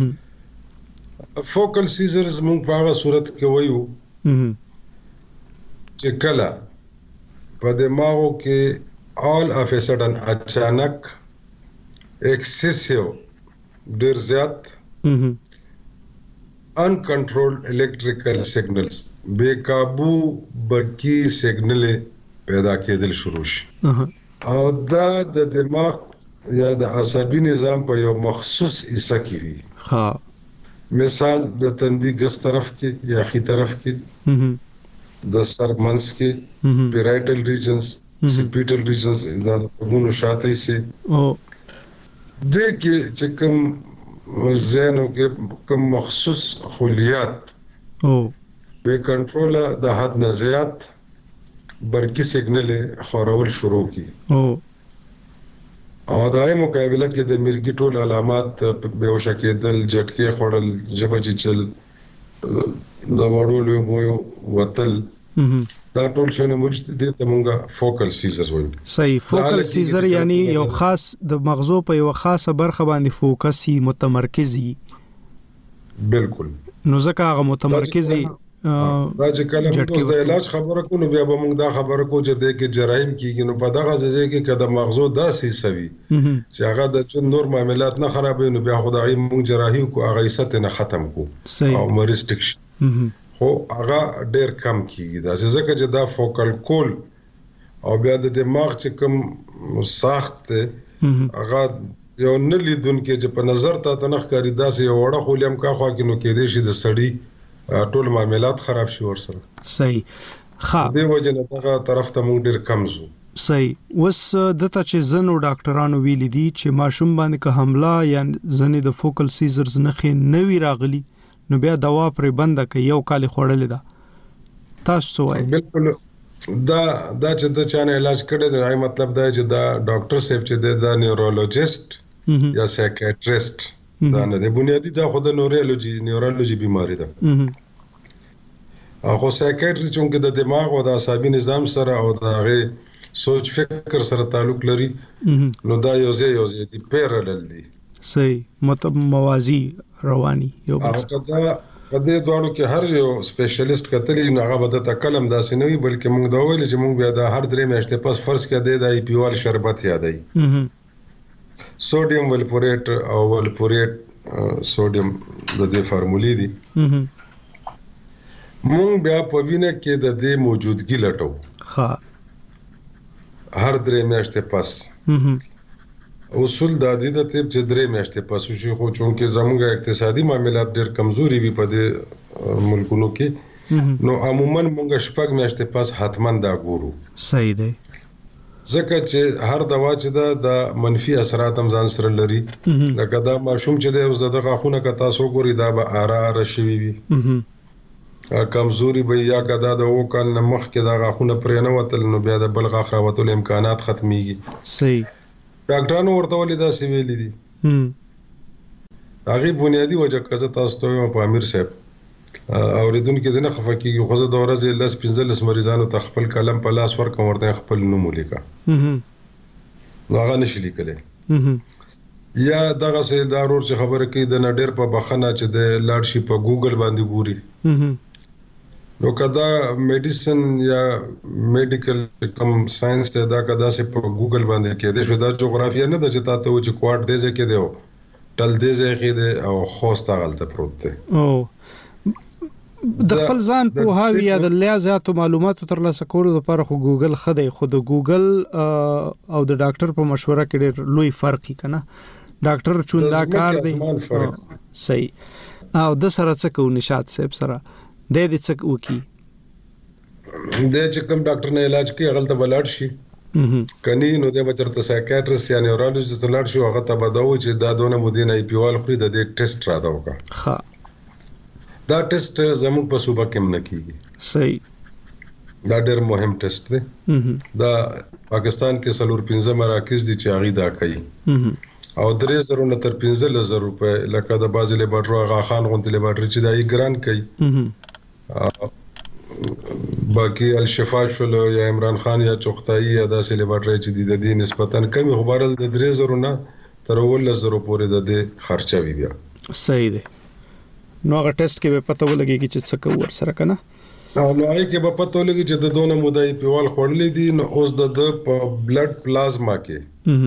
فوکل سیزرز موږ په هغه صورت کې وایو چې کله په دماغو کې all of a sudden اچانک excessive ډیر زیات uncontrolled electrical signals بے قابو برقی سیګنل پیدا کېدل شروع شي او دا د دماغ یا د عصبي نظام په یو مخصوص حصہ کې وي مثال د تندي ګس طرف کې یا خي طرف کې د سر منځ کې پیرایټل ریجنز سپیټل ریجنز دا د پګونو شاته سي د کې چې کوم زینو کې کوم مخصوص خلیات بے کنټرول د حد نه زیات برقی سیګنل خورول شروع کی او دای مقابله کې د مرګي ټول علامات بهوشه کېدل جټکي خړل جبجي چل د وړول یو وتل دا ټول شنه مرشد دي ته مونږه فوکل سیزر وایو صحیح فوکل سیزر یعنی یو خاص د مغزو په یو خاصه برخه باندې فوکسي متمرکزي بالکل نو ځکه هغه متمرکزي دا چې کله موږ د علاج خبره کوو بیا به موږ دا خبره کوو چې د کې جرایم کیږي نو په دغه ځای کې کده مغزو داسې سوي چې هغه د نور معاملات نه خرابوي نو بیا خدای موږ جراحي کو هغه ست نه ختم کو او مریض ټیک خو هغه ډیر کم کیږي دا ځکه چې دا فوکل کول او بیا د دماغ چې کوم ساخت هغه یو نه لیدون کې چې په نظر ته تنخ کاری داسې یو وړه خولیم کا خو کې نو کې دې شي د سړی ټول معاملات خراب شي ورسره صحیح ها دې وجه نه دغه طرف ته موږ ډیر کمزو صحیح وس دته چې زنو ډاکټرانو ویل دي چې ماشوم باندې که حمله یا زنې د فوکل سیزرز نه خې نوی راغلی نو بیا دوا پر بنده کې یو کال خوړلې ده تاسو وایي بالکل دا چې د چانه علاج کړي دی مطلب دا چې دا ډاکټر صاحب چې د نیورولوژیست یا سایکیاټریست دا نه دی بنیادی دا خود نیورولوژي بیماری ده خو سایکیاټری چې د دماغ او د عصبي نظام سره او د هغه سوچ فکر سره تعلق لري نو دا یو ځای دي پیرالل دي صحیح مطلب موازی رواني یو بل څه دا په دې دوړو کې هر یو سپیشلیست کتلی نه هغه به د کلم داسې نه وي بلکې موږ دا ویل چې موږ بیا د هر درې میاشتې پس فرض کې د ای پی وال شربت یادای سوډیم ولفوریټ او ولفوریټ سوډیم د دې فارمولې دي موږ بیا په وینه کې د دې موجودګي لټو ها هر درې میاشتې پس اصول د دې د تیب چې درې میاشتې پس شي خو چونکه زموږ اقتصادي معاملات ډېر کمزوري وي په دې ملکونو کې نو عموما موږ شپږ میاشتې پس حتمن دا ګورو صحیح دی ځکه چې هر دوا چې د منفي اثرات هم ځان سره لري لکه دا ماشوم چې د اوس د غاښونو کا تاسو ګوري دا به آرار شوي وي کمزوري به یا کدا د وکړ نه مخ کې دا غاښونه پرې نه وتل نو بیا د بل غاښ راوتل امکانات ختميږي صحیح ډاکټرانو ورته ولې دا سویل دي هغه بنیادی وجه کزه تاسو ته په امیر صاحب اوریدونکو دنه خفقي خو زه د ورځې لس 15 مریضانو ته خپل کلم په لاس ورکوم ورته خپل نوم ولیکا نو هغه نشي لیکلی یا دغه سه دارور چې خبره کوي د نډر په بخنه چې د لاړشي په ګوګل باندې ګوري نو کدا میډیسن یا میډیکل کم ساينس ته دا کدا سه په ګوګل باندې کې د شو د جغرافیه نه د چتا ته چې کوارټ دې ځکه دی ټل دې ځکه دی او خوستا غلطه پروت دی او د خپل ځان په هاوی یا د لیازاتو معلوماتو تر لاسه کولو لپاره خو ګوګل خدای خود ګوګل او د ډاکټر په مشوره کې ډېر لوی فرق کنه ډاکټر چون دا کار دی صحیح او د سره څه کو نشات صاحب سره د دې څه وکي د چې کوم ډاکټر نه علاج کوي هغه ته بلاد شي کني نو د بچرته سایکیاټریست یا نیورولوژیست لاړ شي هغه ته بداوي چې دا دونه مودینه ای پی وال خوري د دې ټیسټ راځو کا ها دا ټیسټ زموږ په صوبه کې نه کیږي صحیح دا ډېر مهم ټیسټ دی دا پاکستان کې سلور 15 مراکز دي چې هغه دا کوي او 3000 نه تر 15000 روپے لکه د بازي لیبارټري غا خان غونډه لیبارټري چې دا یې ګران کوي باقي الشفا شول یا عمران خان یا چوختایي یا داسې لیبارټري چې د دې نسبتاً کمی خبرل د 3000 نه تر 11000 پورې د خرچه وی بیا صحیح دی نو هغه ټیسټ کې به پته ولګي چې څه کوي سره کنه نو هغه کې به پته ولګي چې د دونه مودای پیوال خورلې دي نو اوس د بلډ پلازما کې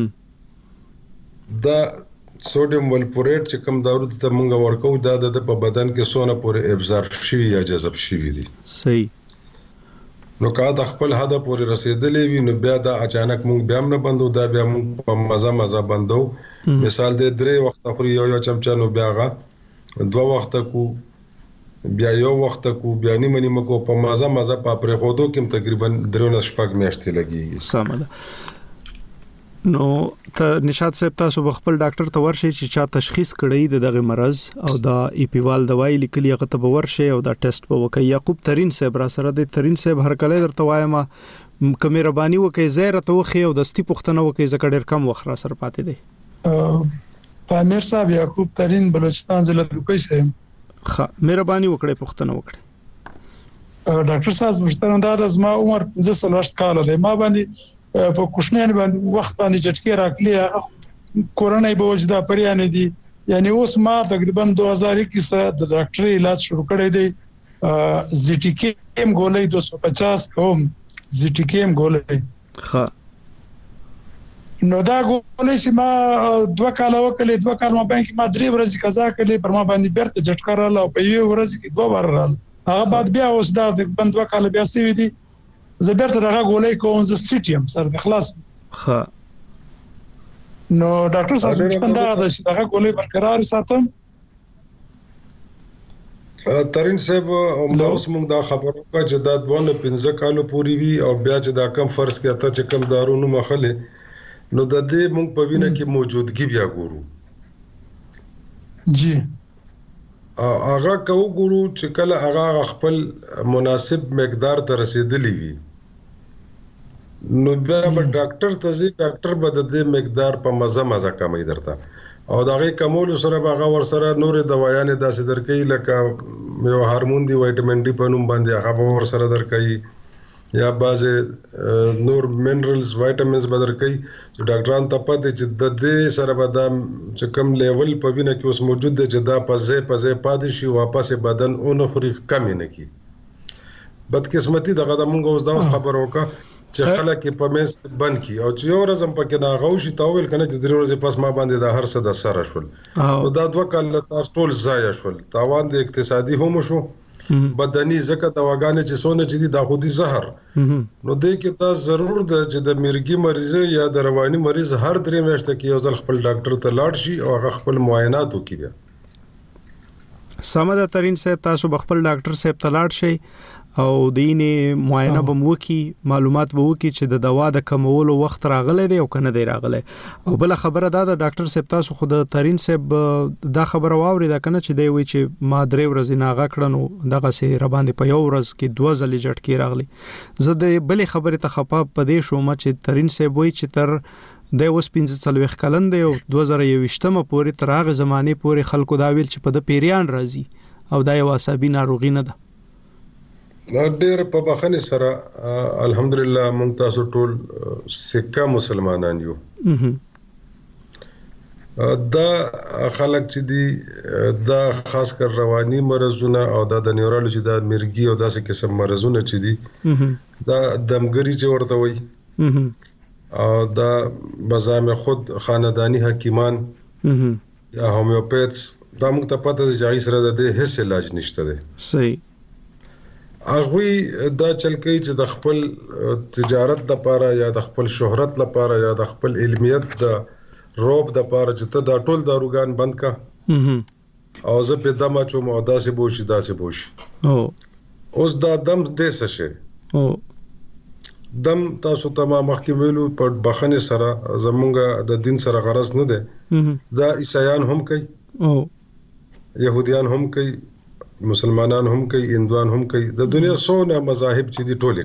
دا سوډیم والپوریټ چې کوم دارو ته مونږ ورکو دا د په بدن کې سونه پورې ابزارب شي یا جذب شي دي صحیح نو کا د خپل هدف پورې رسیدلې وي نو بیا دا اچانک مونږ بیا نه بندو دا بیا مونږ په مزه بندو مثال د 3 وخت خوري یو چمچا نو بیا غا 2 وخت کو بیا یو وخت کو بیا نیمه کو په مزه په پرې خودو کې تقریبا 3 شپږ میاشتې لګي سمه نو ته نشاط صاحب تاسو خپل ډاکټر ته ورشي چې چا تشخیص کړی دغه مرض او دا ایپیوال دوايي لیکلي هغه ته ورشي او دا ټیسټ به وکي یعقوب ترين صاحب را سره د ترين صاحب هر کله درته وایم کمره بانی وکي زیره ته وخی او دستی پختنه وکي زکه ډیر کم وخت را سره پاتې دی پامیر صاحب یعقوب ترين بلوچستان ضلع دوکۍ صاحب ښه مهرباني وکړئ پختنه وکړئ ډاکټر صاحب پښتنه دا د ما عمر 15 کال دی ما باندې په کوښنه باندې وخت باندې جټکی راکلی کورونای به وجدا پریانه دي یعنی اوس ما تقریبا 2021 سره د ډاکټري علاج شروع کړی دی زیټیکیم ګولې 250 کوم زیټیکیم ګولې ښه نو دا ګولې چې ما 2 کال وکړې 2 کال ما باندې ما 3 ورځې قضا کړې پر ما باندې بیرته جټکا رااله او په یو ورځ کې 2 بار رااله هغه بعد بیا اوس دا د بند 2 کال بیا سوي دي زبرت دغه ګولې کوم ز سټیم سر خلاص ښه نو ډاکټر صاحب څنګه دا چې دغه ګولې برقرار ساتم ترين صاحب اوس موږ دا خبرو کا چې دا 2-15 کالو پوری وی او بیا چې دا کم فرض کې اته چې کم دارونو مخله نو د دې موږ په وینه کې موجودګي بیا ګورو جی هغه کو ګورو چې کله هغه خپل مناسب مقدار ته رسیدلی وي نو بیا به ډاکټر ته ځي ډاکټر به د دې مقدار په مزه کمای درته او دغه کمول سره به هغه ور سره نور دوايانې داسې درکې لکه یو هورمون دی وټامین ډي په نوم باندې هغه ور سره درکې یا بعض نور منرالز وټامینز بدر کوي چې ډاکټران ته پته چې د دې سره به دا چې کم لیول په وینه کې اوس موجود دی چې دا پزې پاتې شي واپس بدن اون خوري کم نه کی بدقسمتي دغه د مونږ اوس دا خبر وکړه چې خلک په مېز بند کی او چې یو ورځ په کې دا غوشي تاول کنه چې 3 ورځې پس ما باندې دا هر څه د سره شول او دا 2 کال تر ټول ضایع شول تاوان د اقتصادي هم شو بدني زکه دواګانې چې سونه چې دا خودي زهر نو دې کې دا ضرور ده چې د مرګي مریض یا د رواني مریض هر 3 میاشتې کې یو ځل خپل ډاکټر ته لاړ شي او هغه خپل معاینات وکړي سمه ترين صاحب تاسو خپل ډاکټر صاحب ته لاړ شئ او دینه معاینه به مو کی معلومات به وکي چې د دوا د کمولو وخت راغلی دی او کنه دی راغلی او بل خبره دا د ډاکټر صاحب تاسو خود ترين صاحب دا خبره واوري دا کنه چې دی وی چې ما 3 ورځې ناغه کړنو دغه سي ر باندې په یو ورځ کې 2 ځلې جټکی راغلی زه د بل خبره ته خپه پدې شوم چې ترين صاحب وی چې تر د اوس 15 کلن دی او 2020 پورې تر هغه زمانه پورې خلکو دا ویل چې په د پیریان راځي او دا یو عصبي ناروغي نه ده ډېر په بخنه سره الحمدلله مونږ تاسو ټول سکه مسلمانان یو دا خلک چې دي دا خاص کر رواني مرزونه او دا د نیورولوژي دا مرګي او داسې قسم مرزونه چې دي دا دمګری چې ورته وي او دا بزام خود خاندانی حکیمان یا هومیوپیتس دا موږ ته پته دی چې سره د هیڅ علاج نشته دی صحیح هغه دا چل کوي چې د خپل تجارت لپاره یا د خپل شهرت لپاره یا د خپل علمیت د روب د لپاره چې ته دا ټول داروګان بند کا او زه په دمه چوم او داسې بوشي اوس دا دم دې څه شي دم تاسو ته ما مخکې ویلو په بخنه سره زمونږه د دین سره غرض نه ده دا عیسایان هم کوي يهوديان هم کوي مسلمانان هم کوي، هندوان هم کوي، د دنیا څونه مذاهب چې دي ټول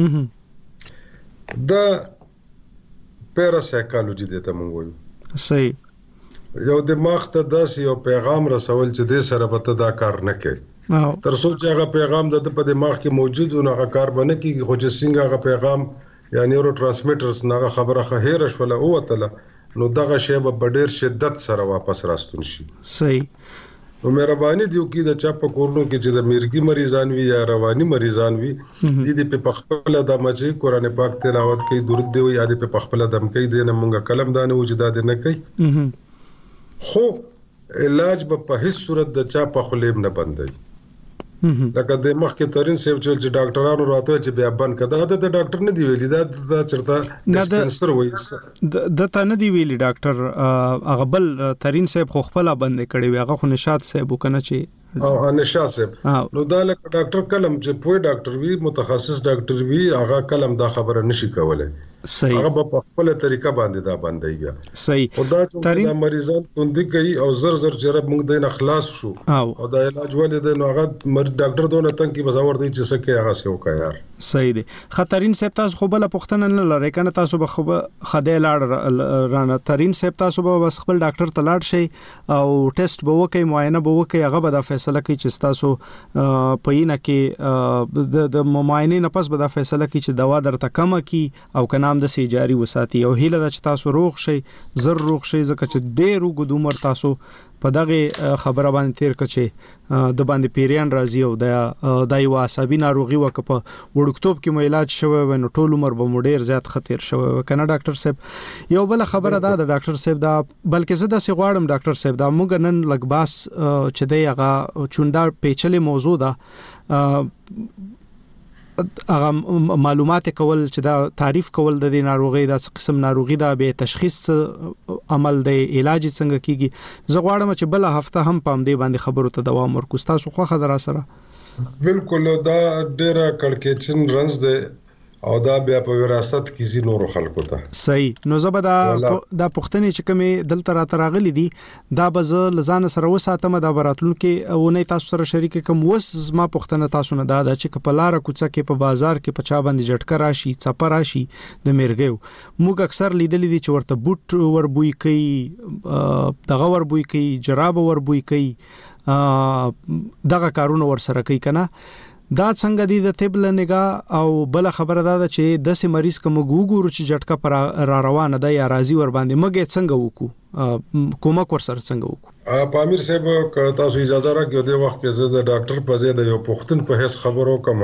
کوي. دا پیراسایکالوجي دته مونږ وایو. صحیح. یو دماغ ته داسې یو پیغام رسول چې د سره به ته دا کار نه کوي. تر څو چې هغه پیغام د په دماغ کې موجود و، هغه کار به نه کیږي. خو چې څنګه هغه پیغام یا نیورو ترانسمیټرز هغه خبره هېره شوله اوتله، نو دغه شی به ډېر شدت سره واپس راستون شي. صحیح. نو مهرباني دی وکړئ د چا په کورونو کې چې د میرګي مریضان وي یا رواني مریضان وي، د په خپل د مچي قرآن پاک تلاوت کوي، درود دی وي، یا د په خپل دم کوي، د نه مونږه کلم دانه وجداد نه کوي. خو علاج په هیڅ صورت د چا په خلیم نه بندي. لکه د مخکې ترين سیب چې ډاکټرانو راته چې بیا بند کړه، دا د ډاکټر نه دی ویلي، دا چرته ډسپنسر وایي د ته نه دی ویلي ډاکټر. هغه بل ترين سیب خو خپل بند کړي وي، هغه خو نشاط سیب وکنه چې او نشاط سیب. نو دا لکه ډاکټر کلم چې پوي ډاکټر وي، متخصص ډاکټر وي، هغه کلم دا خبره نشي کولای. صحیح. هغه په خپل طریقه باندې دا باندې بیا. صحیح. خدا چې دا مریضان توندي کوي او زر چرب موږ دینه خلاص شو او دا علاج ولې د نو هغه ډاکټر دونه تنګ کی بزاور دی چې سکه هغه سه وکړ یار. صحیح دی. خطرین سیب تاسو خو بل پختنه نه لری کنه، تاسو به خو خدای لاړ رانه ترين سیب تاسو به بس خپل ډاکټر ته لاړ شي او ټیسټ به وکي، معاینه به وکي، هغه به دا فیصله کوي چې تاسو پېینه کې د معاینه نه پس به دا فیصله کوي چې دوا درته کم کی او کنام د سی جاری وساتي. او هیله د تاسو روغ شي، زر روغ شي، ځکه چې ډېر وګد عمر تاسو په دغه خبره باندې تیر کړي د باندې پیریان راځي او د یو عصبي ناروغي وکړه په وړکتوب کې مو علاج شوی نو ټول عمر به مو ډیر زیات خطر شوی کنه ډاکټر صاحب. یو بل خبره دا د ډاکټر صاحب دا، بلکې زه د سی غواړم ډاکټر صاحب دا موږ نن لګ باس چې دی هغه چوندا پیچلې موضوع ده، هغه معلومات کول چې دا تعریف کول د دې ناروغي د قسم ناروغي دا به تشخیص عمل د علاج څنګه کیږي. زه غواړم چې بل هفته هم پام دی باندې خبرو ته دوام ورکوس. تاسو خو خبر سره بالکل دا ډیره کړکېچن رنز ده او دا بیا په وراثت کې زی نور خلکو ته. صحیح. نو زبدا دا پښتنې چې کومه دلته را تراغلي دي دا به لزان سره وساتم، دا براتلون کې او نه تاسو سره شریک کوم وس ما پښتنه تاسو نه دا چې کپلار کوڅه کې په بازار کې پچا باندې جټکا راشي، څپا راشي د میرګیو. موږ اکثر لیدلې دي چې ورته بوت ور بوې کوي، دغه ور بوې کوي، جراب ور بوې کوي، دغه کارونه ور سره کوي کنه. دا څنګه دي د طب له نگاه او بل خبره دا چې د سه مریض کوم ګوګورو چې جټکا پر را روانه ده یا راضي ور باندې مګه څنګه وکړو، کومک ور سره څنګه وکړو. پامیر صاحب تاسو اجازه راکړئ د وخت کې زه د ډاکټر په ځای د یو پښتون په هیڅ خبرو کوم.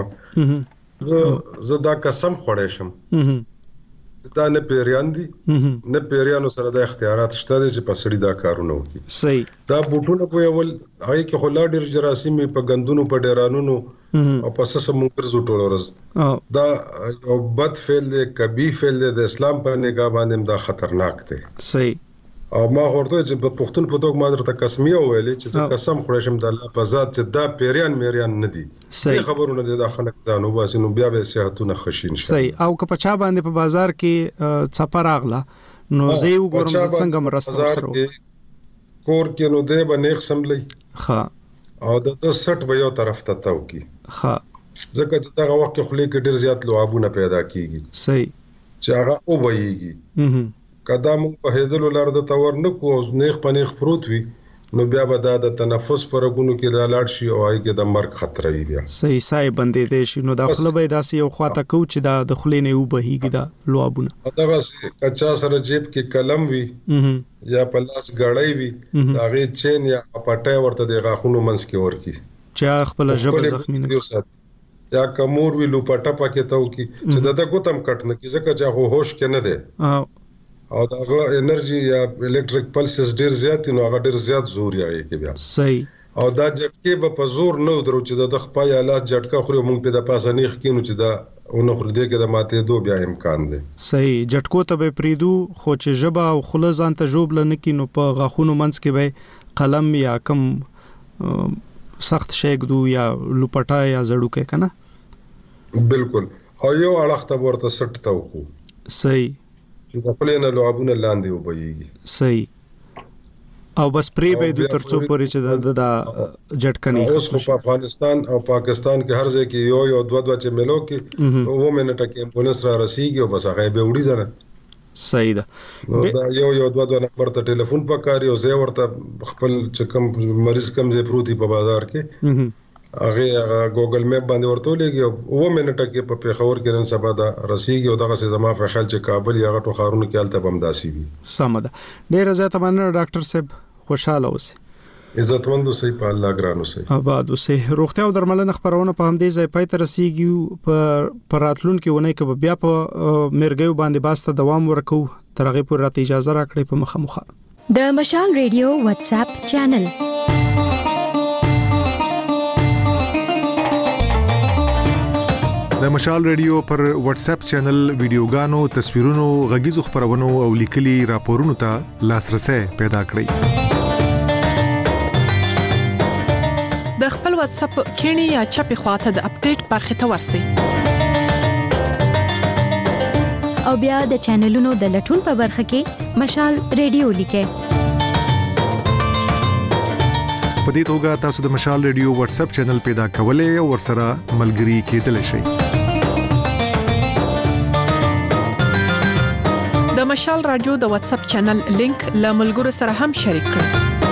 زه دا قسم خوړې شم دا نه پیریان دي، نه پیریانو سره د اختیارات شته چې په سړی دا کارونه وکړي. صحیح. دا بوټونه په اول هغه کې خو لا ډیر جراثیم په غندونو په ډیرانونو او په سسه مونږ زو ټول ورځ دا یو بد فعل دی، کبی فعل دی، د اسلام په نگاه باندې دا خطرناک دی. صحیح. او ما ورته چې په پښتون په توګه ما درته قسمیه ویلې چې قسم خورم شم د الله په ذات چې دا پیریان میریان نه دي. صحیح. خبرونه د خلک ځانو باسي نو بیا به صحتونه خشین شي. صحیح. او که په چا باندې په بازار کې څپا راغله نو زه یو ګورم څنګه مرسته سره کور کې نو دی باندې خصملې ها او د 60 به یو طرف ته تاو کی ها ځکه چې دغه وخت خو لیک ډیر زیات لوابونه پیدا کیږي. صحیح. چې هغه او وایيږي کدا موږ په هیدلو لار د تور نه کو نیخ پنیخ پروت وي نو بیا به د تنفس پرګونو کې لاړ شي او هغه د مرګ خطر وي بیا. صحیح. سای بندې دي شي نو داخله به داسې یو خواته کو چې د دخلې نه وبهيږي دا لوابونه. دغه کچا سره جیب کې قلم وي یا پلاس غړای وي هغه چین یا پټه ورته د غاخونو منس کې ورکی چې خپل ژبه زخمی نه یا کومور وی لوپټه پکې تاو کی چې دغه کوتم کټ نه کی ځکه چې هغه هوش کې نه دی او دغه انرژي یا الکتریک پلسز ډیر زیات نو هغه ډیر زیات زور یې کې بیا. صحیح. او دا جټکه په زور نه درو چې د خپل حالات جټکا خوري مونږ په د پاسه نیخ کینو چې دا اونو خور دې کې د ماته دو بیا امکان دی. صحیح. جټکو ته به پریدو خو چې جبا او خلزان ته جوب لنه کینو په غاخونو منس کې به قلم یا کم سخت شیګدو یا لوپټا یا زړو کې کنه. بالکل. او یو اړخته ورته سټ تاو کو. صحیح. چې خپل نه لوابونه لاندې وبېږي. صحیح. او بس پری به د ترڅو پورې چې د جټکنی اوس په افغانستان او پاکستان کې هر ځای کې یو دوه چې ملو کې و منټه کې امبولانس را رسیږي او بس هغه به وړي ځنه صحیح ده دا یو دوه نمبر ته ټلیفون پکاري او زه ورته خپل چې کوم مریض کم ځای پروتي په بازار کې هغه ګوګل میپ باندې ورته لګي او و منټه کې په پیښور کې نن سبا دا رسیږي او دغه څه زما په خیال چې کابل یا غټو ښارونو کې الته بمداسي وي سم ده ډیر زیاته مننه ډاکټر صاحب خوشاله اوسئ عزتمند اوسئ په الله ګران اوسئ آباد اوسئ روغتیا او درملنه خبرونه په همدې ځای پای ته رسیږي په راتلونکي ونې کې بیا په مرګیو باندې باسته دوام ورکو تر هغه پورې راته اجازه راکړئ په مخه د مشال ریډیو واتس اپ چینل د مشال ریډیو پر واتس اپ چینل ویډیوګانو تصویرونو غږیزو خبرونو او لیکلي راپورونو ته لاسرسي پیدا کړئ د خپل واتس اپ کینی یا چپی خواته د اپډیټ برخه ته ورسئ او بیا د چینلونو د لټون په برخه کې مشال ریډیو لیکئ په دې توګه تاسو د مشال ریډیو واتس اپ چینل پیدا کولای او ورسره ملګري کېدلی شئ د مشال رادیو د واتس اپ چینل لینک له ملګرو سره هم شریک کړئ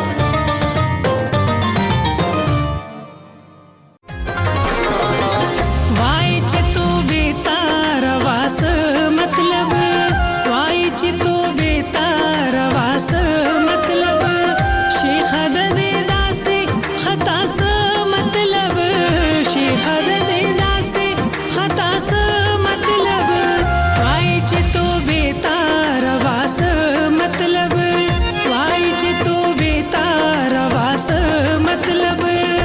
وای چې تو به تار واس مطلب وای چې تو به تار واس مطلب شیخ د دې داسې خطا س مطلب شیخ د دې داسې خطا س مطلب وای چې تو به تار واس مطلب وای چې تو به تار واس مطلب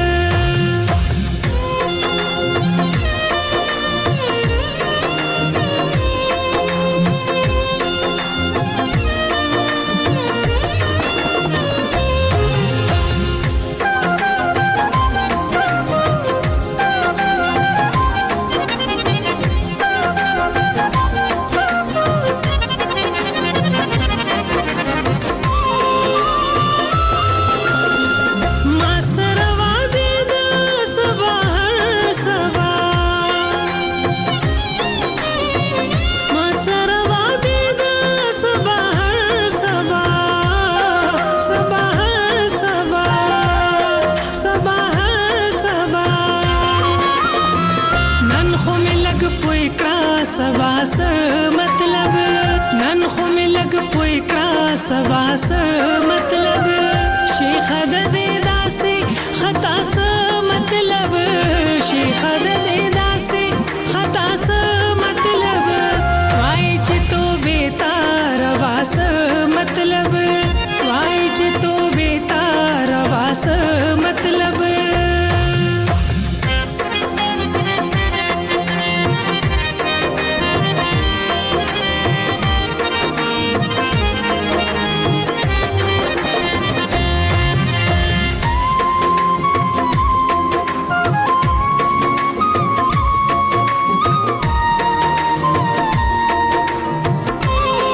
سباس مطلب شیخ د دې داسې خطا س مطلب شیخ د دې داسې خطا س مطلب وای چې تو به تار واس مطلب وای چې تو به تار واس مطلب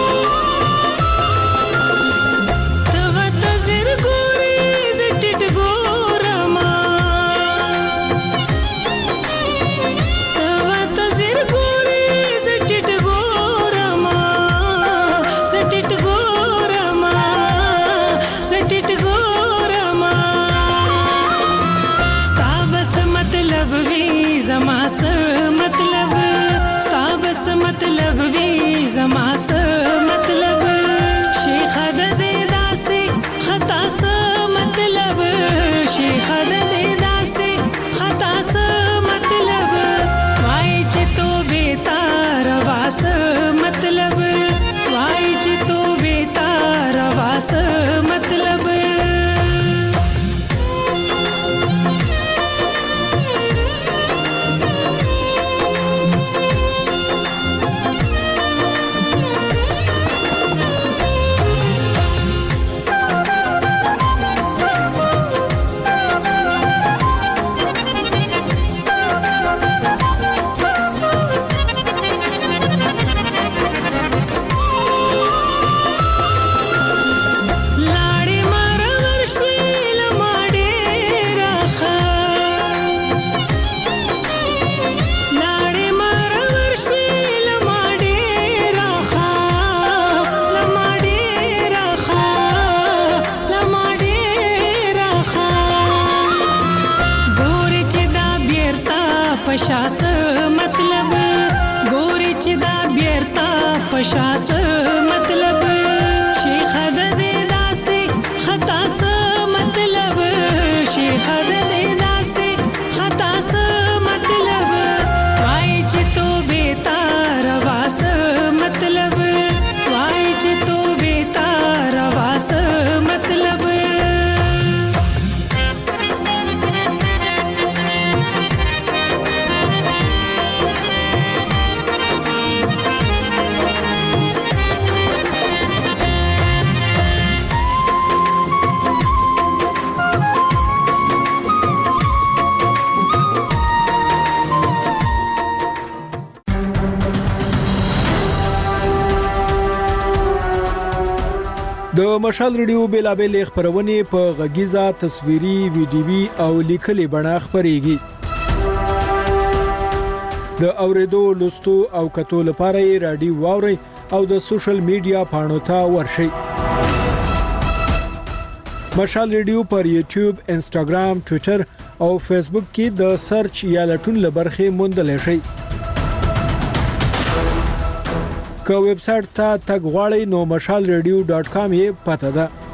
ګوري زټټ ګوري پشاس مطلب ګوري چې دا بیرتا پشاس مطلب شیخ د دې داسې خطا س مطلب شیخ د دې داسې خطا س مطلب وای چې تو بیتار واس مطلب وای چې تو بیتار واس مطلب د مشال ریډیو بیلابل خبرونه په غږیزه تصویري ویډیوي او لیکلي بڼه خبريږي د اوریدو لوستو او کتو لپاره رادیو واوري او د سوشل میډیا پاڼو ته ورشي مشال ریډیو پر یوټیوب انستګرام ټوئیټر او فیسبوک کې د سرچ یا لټون لبرخه موندل شي که ویب سټ ته تګ غواړئ نو mashalradio.com یې پته ده